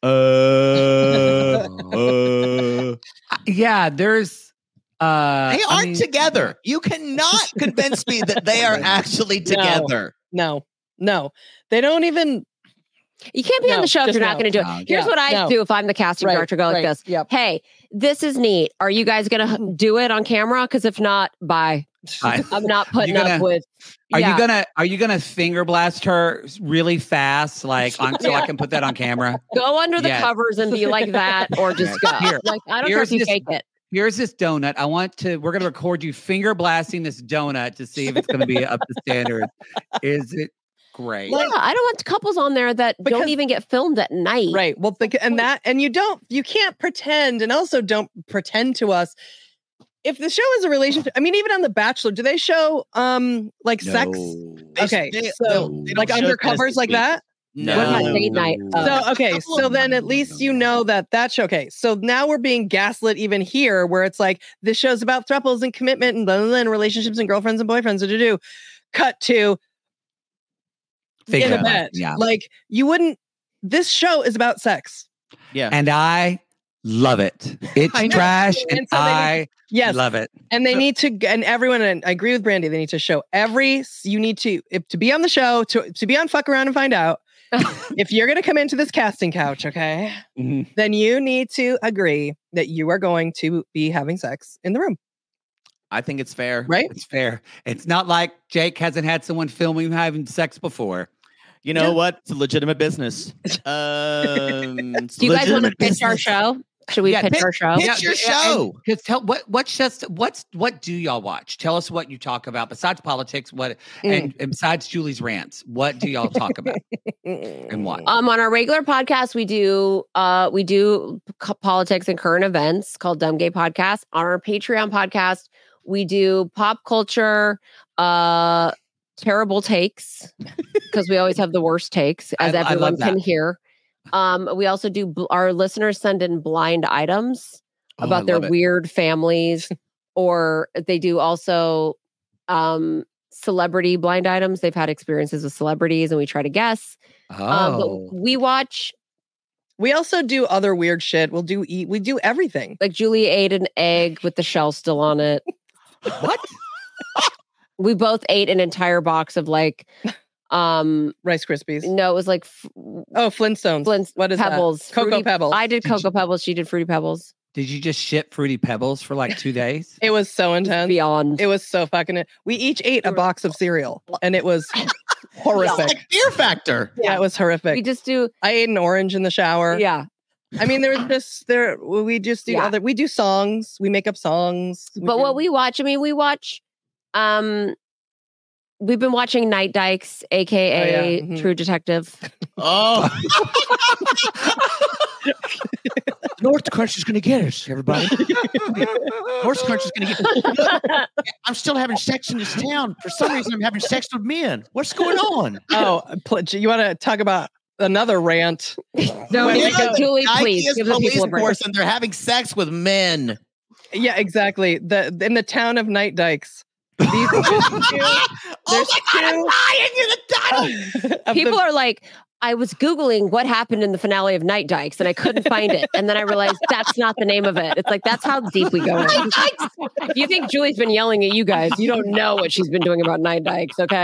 Uh, uh. Yeah, there's... Uh, They I aren't mean- together. You cannot convince me that they are actually together. No, no, they don't even. You can't be on No, the show if just you're not no. going to do No, it. Here's yeah, what I no. do if I'm the casting Right, director. Go like right, this. Yep. Hey, this is neat. Are you guys going to do it on camera? Because if not, bye. I- I'm not putting gonna- up with. Are yeah. you gonna Are you gonna finger blast her really fast, like on, so I can put that on camera? Go under the Yes. covers and be like that, or just go. Here. Like I don't care Here's if you this- fake it. Here's this donut. I want to. We're gonna record you finger blasting this donut to see if it's gonna be up to standard. Is it great? Yeah, I don't want couples on there that Because- don't even get filmed at night. Right. Well, the, and that, and you don't, you can't pretend, and also don't pretend to us. If the show is a relationship, I mean, even on The Bachelor, do they show um like sex? They- Okay, they- so no, they don't like show undercovers fantasy like suites. that. No. What about date night? Oh. So okay, so then at least you know that that show. Okay, so now we're being gaslit even here, where it's like this show's about thruples and commitment and blah, blah, blah, and relationships and girlfriends and boyfriends. To do, cut to Figure in a it out. bed. Yeah. Like you wouldn't. This show is about sex. Yeah. And I love it. It's I know. trash, and, And so they I Yes, love it. and they need to, and everyone, and I agree with Brandy. They need to show every. You need to if, to be on the show to to be on Fuck Around and Find Out. If you're going to come into this casting couch, okay, Mhm. then you need to agree that you are going to be having sex in the room, I think it's fair. right? It's fair. It's not like Jake hasn't had someone filming him having sex before. You know Yeah. what? It's a legitimate business. Um, it's Do you guys want to legitimate pitch our business. show? Should we Yeah, pitch pitch- our show? pitch- your show. Because tell what what's just what's what do y'all watch? Tell us what you talk about besides politics. What and, and besides Julie's rants, what do y'all talk about and what? Um, on our regular podcast, we do uh we do c- politics and current events called Dumb Gay Podcast. On our Patreon podcast, we do pop culture, uh, terrible takes because we always have the worst takes, as I- I love everyone can that. hear. Um, we also do. Bl- our listeners send in blind items Oh, I about their love it. weird families, or they do also um celebrity blind items. They've had experiences with celebrities, and we try to guess. Um, Oh, but we watch We also do other weird shit. We'll do eat. We do everything. like Julie ate an egg with the shell still on it. what? We both ate an entire box of like, um, Rice Krispies. no, it was like f- Oh, Flintstones. Flint what is Pebbles, that? Cocoa Fruity- Pebbles. I did Did Cocoa you- Pebbles. She did Fruity Pebbles. Did you just ship Fruity Pebbles for like two days? It was so intense. Beyond. It was so fucking. We each ate a box of cereal, and it was horrific. Like Fear Factor. Yeah, it was horrific. we just do. I ate an orange in the shower. Yeah, I mean, there was just there. We just do Yeah. other. We do songs. We make up songs. but do- what we watch, I mean, we watch. Um, we've been watching Night Dykes, aka Oh, yeah. Mhm. True Detective. Oh, North Country's going to get us, everybody. North Country's going to get I'm still having sex in this town. For some reason, I'm having sex with men. What's going on? Oh, pl- you want to talk about another rant? No, When give we it- go- Julie, Nike please is give the police people a break. force and they're having sex with men. Yeah, exactly. The in the town of Night Dykes. These, there's two, Oh there's my God, I'm two- dying in the title. of People the- are like, I was Googling what happened in the finale of Night Dykes and I couldn't find it. And then I realized that's not the name of it. It's like, that's how deep we go. in. If you think Julie's been yelling at you guys, you don't know what she's been doing about Night Dykes, okay?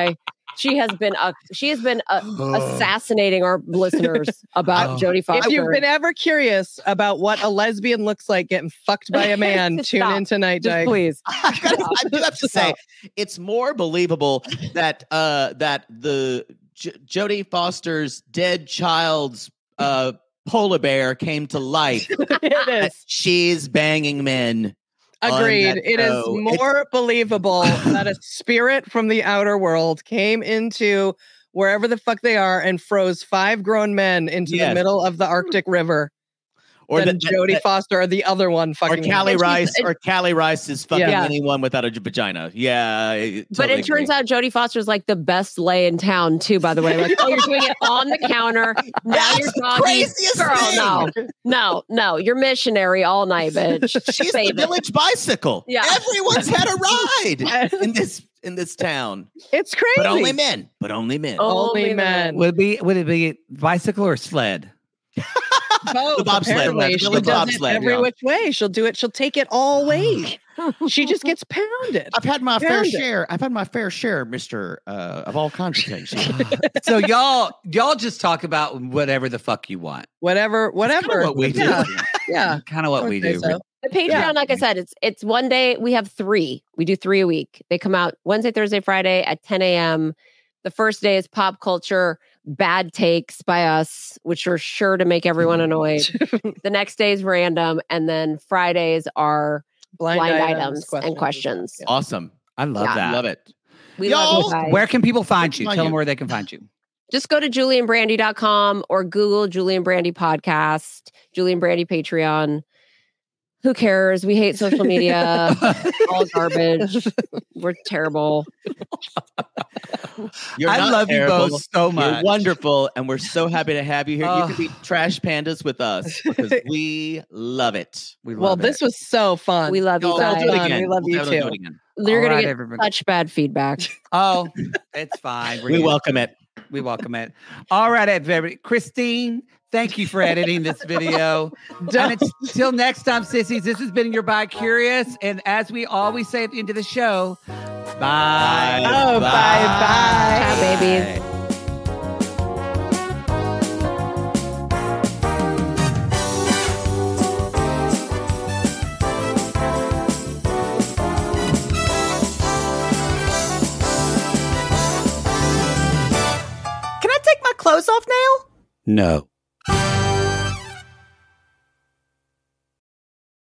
She has been uh, she has been uh, assassinating our listeners about I- Jodie Foster. If you've been ever curious about what a lesbian looks like getting fucked by a man, Just tune stop. in tonight, Just Jake. please. I, gotta, I do have to say, it's more believable that uh, that the J- Jodie Foster's dead child's uh, polar bear came to life. It That is. she's banging men. on Agreed. that It is show. more believable that a spirit from the outer world came into wherever the fuck they are and froze five grown men into Yes. the middle of the Arctic River. Or than that- Jodie that- Foster or the other one or fucking. Callie But she's- Rice, or Callie Rice is fucking Yeah. anyone without a vagina. Yeah, I But totally it turns agree. out Jodie Foster's like the best lay in town too. By the way, like oh, you're doing it on the counter. Now That's you're the doggy. craziest Girl, thing. no, no, no. You're missionary all night, bitch. She's Save the it. village bicycle. Yeah. Everyone's had a ride in this in this town, It's crazy. but only men. But only men. Oh. Only Only men. Would it be would it be bicycle or sled? Both, The bobsled, apparently. the She village does bobsled, it every yeah. which way. She'll do it. She'll take it all ways. She just gets pounded. I've had my fair Found it. share. I've had my fair share, Mister Uh, of all kinds of things. So y'all y'all just talk about whatever the fuck you want. Whatever, Kinda whatever. what we do. Yeah. Yeah. Kind of what I we would say do. so. The Patreon, Yeah. like I said, it's it's one day. We have three. We do three a week. They come out Wednesday, Thursday, Friday at ten a.m. The first day is pop culture bad takes by us, which are sure to make everyone annoyed. The next day is random, and then Fridays are Blind, blind, items, items, and questions. Yeah. Awesome. I love Yeah. that. Love it. We Y'all, love you guys. Where can people find you? Find Tell you. them where they can find you. Just go to julian brandy dot com or Google Julian Brandy Podcast, Julian Brandy Patreon. Who cares? We hate social media. All garbage. We're terrible. You're I not love terrible. you both so You're much. wonderful, and we're so happy to have you here. You Oh. can be trash pandas with us because we love it. We love Well, it. this was so fun. We love you No, so we'll guys. do it fun. again. We love We'll you definitely too. do it again. You're All gonna right, get everybody. such bad feedback. Oh, it's fine. We're We used- welcome it. We welcome it. All right, everybody. Christine, thank you for editing this video. And until next time, sissies, this has been your Bi Curious. And as we always say at the end of the show, bye. Oh, bye bye. Ciao, babies. Can I take my clothes off now? No.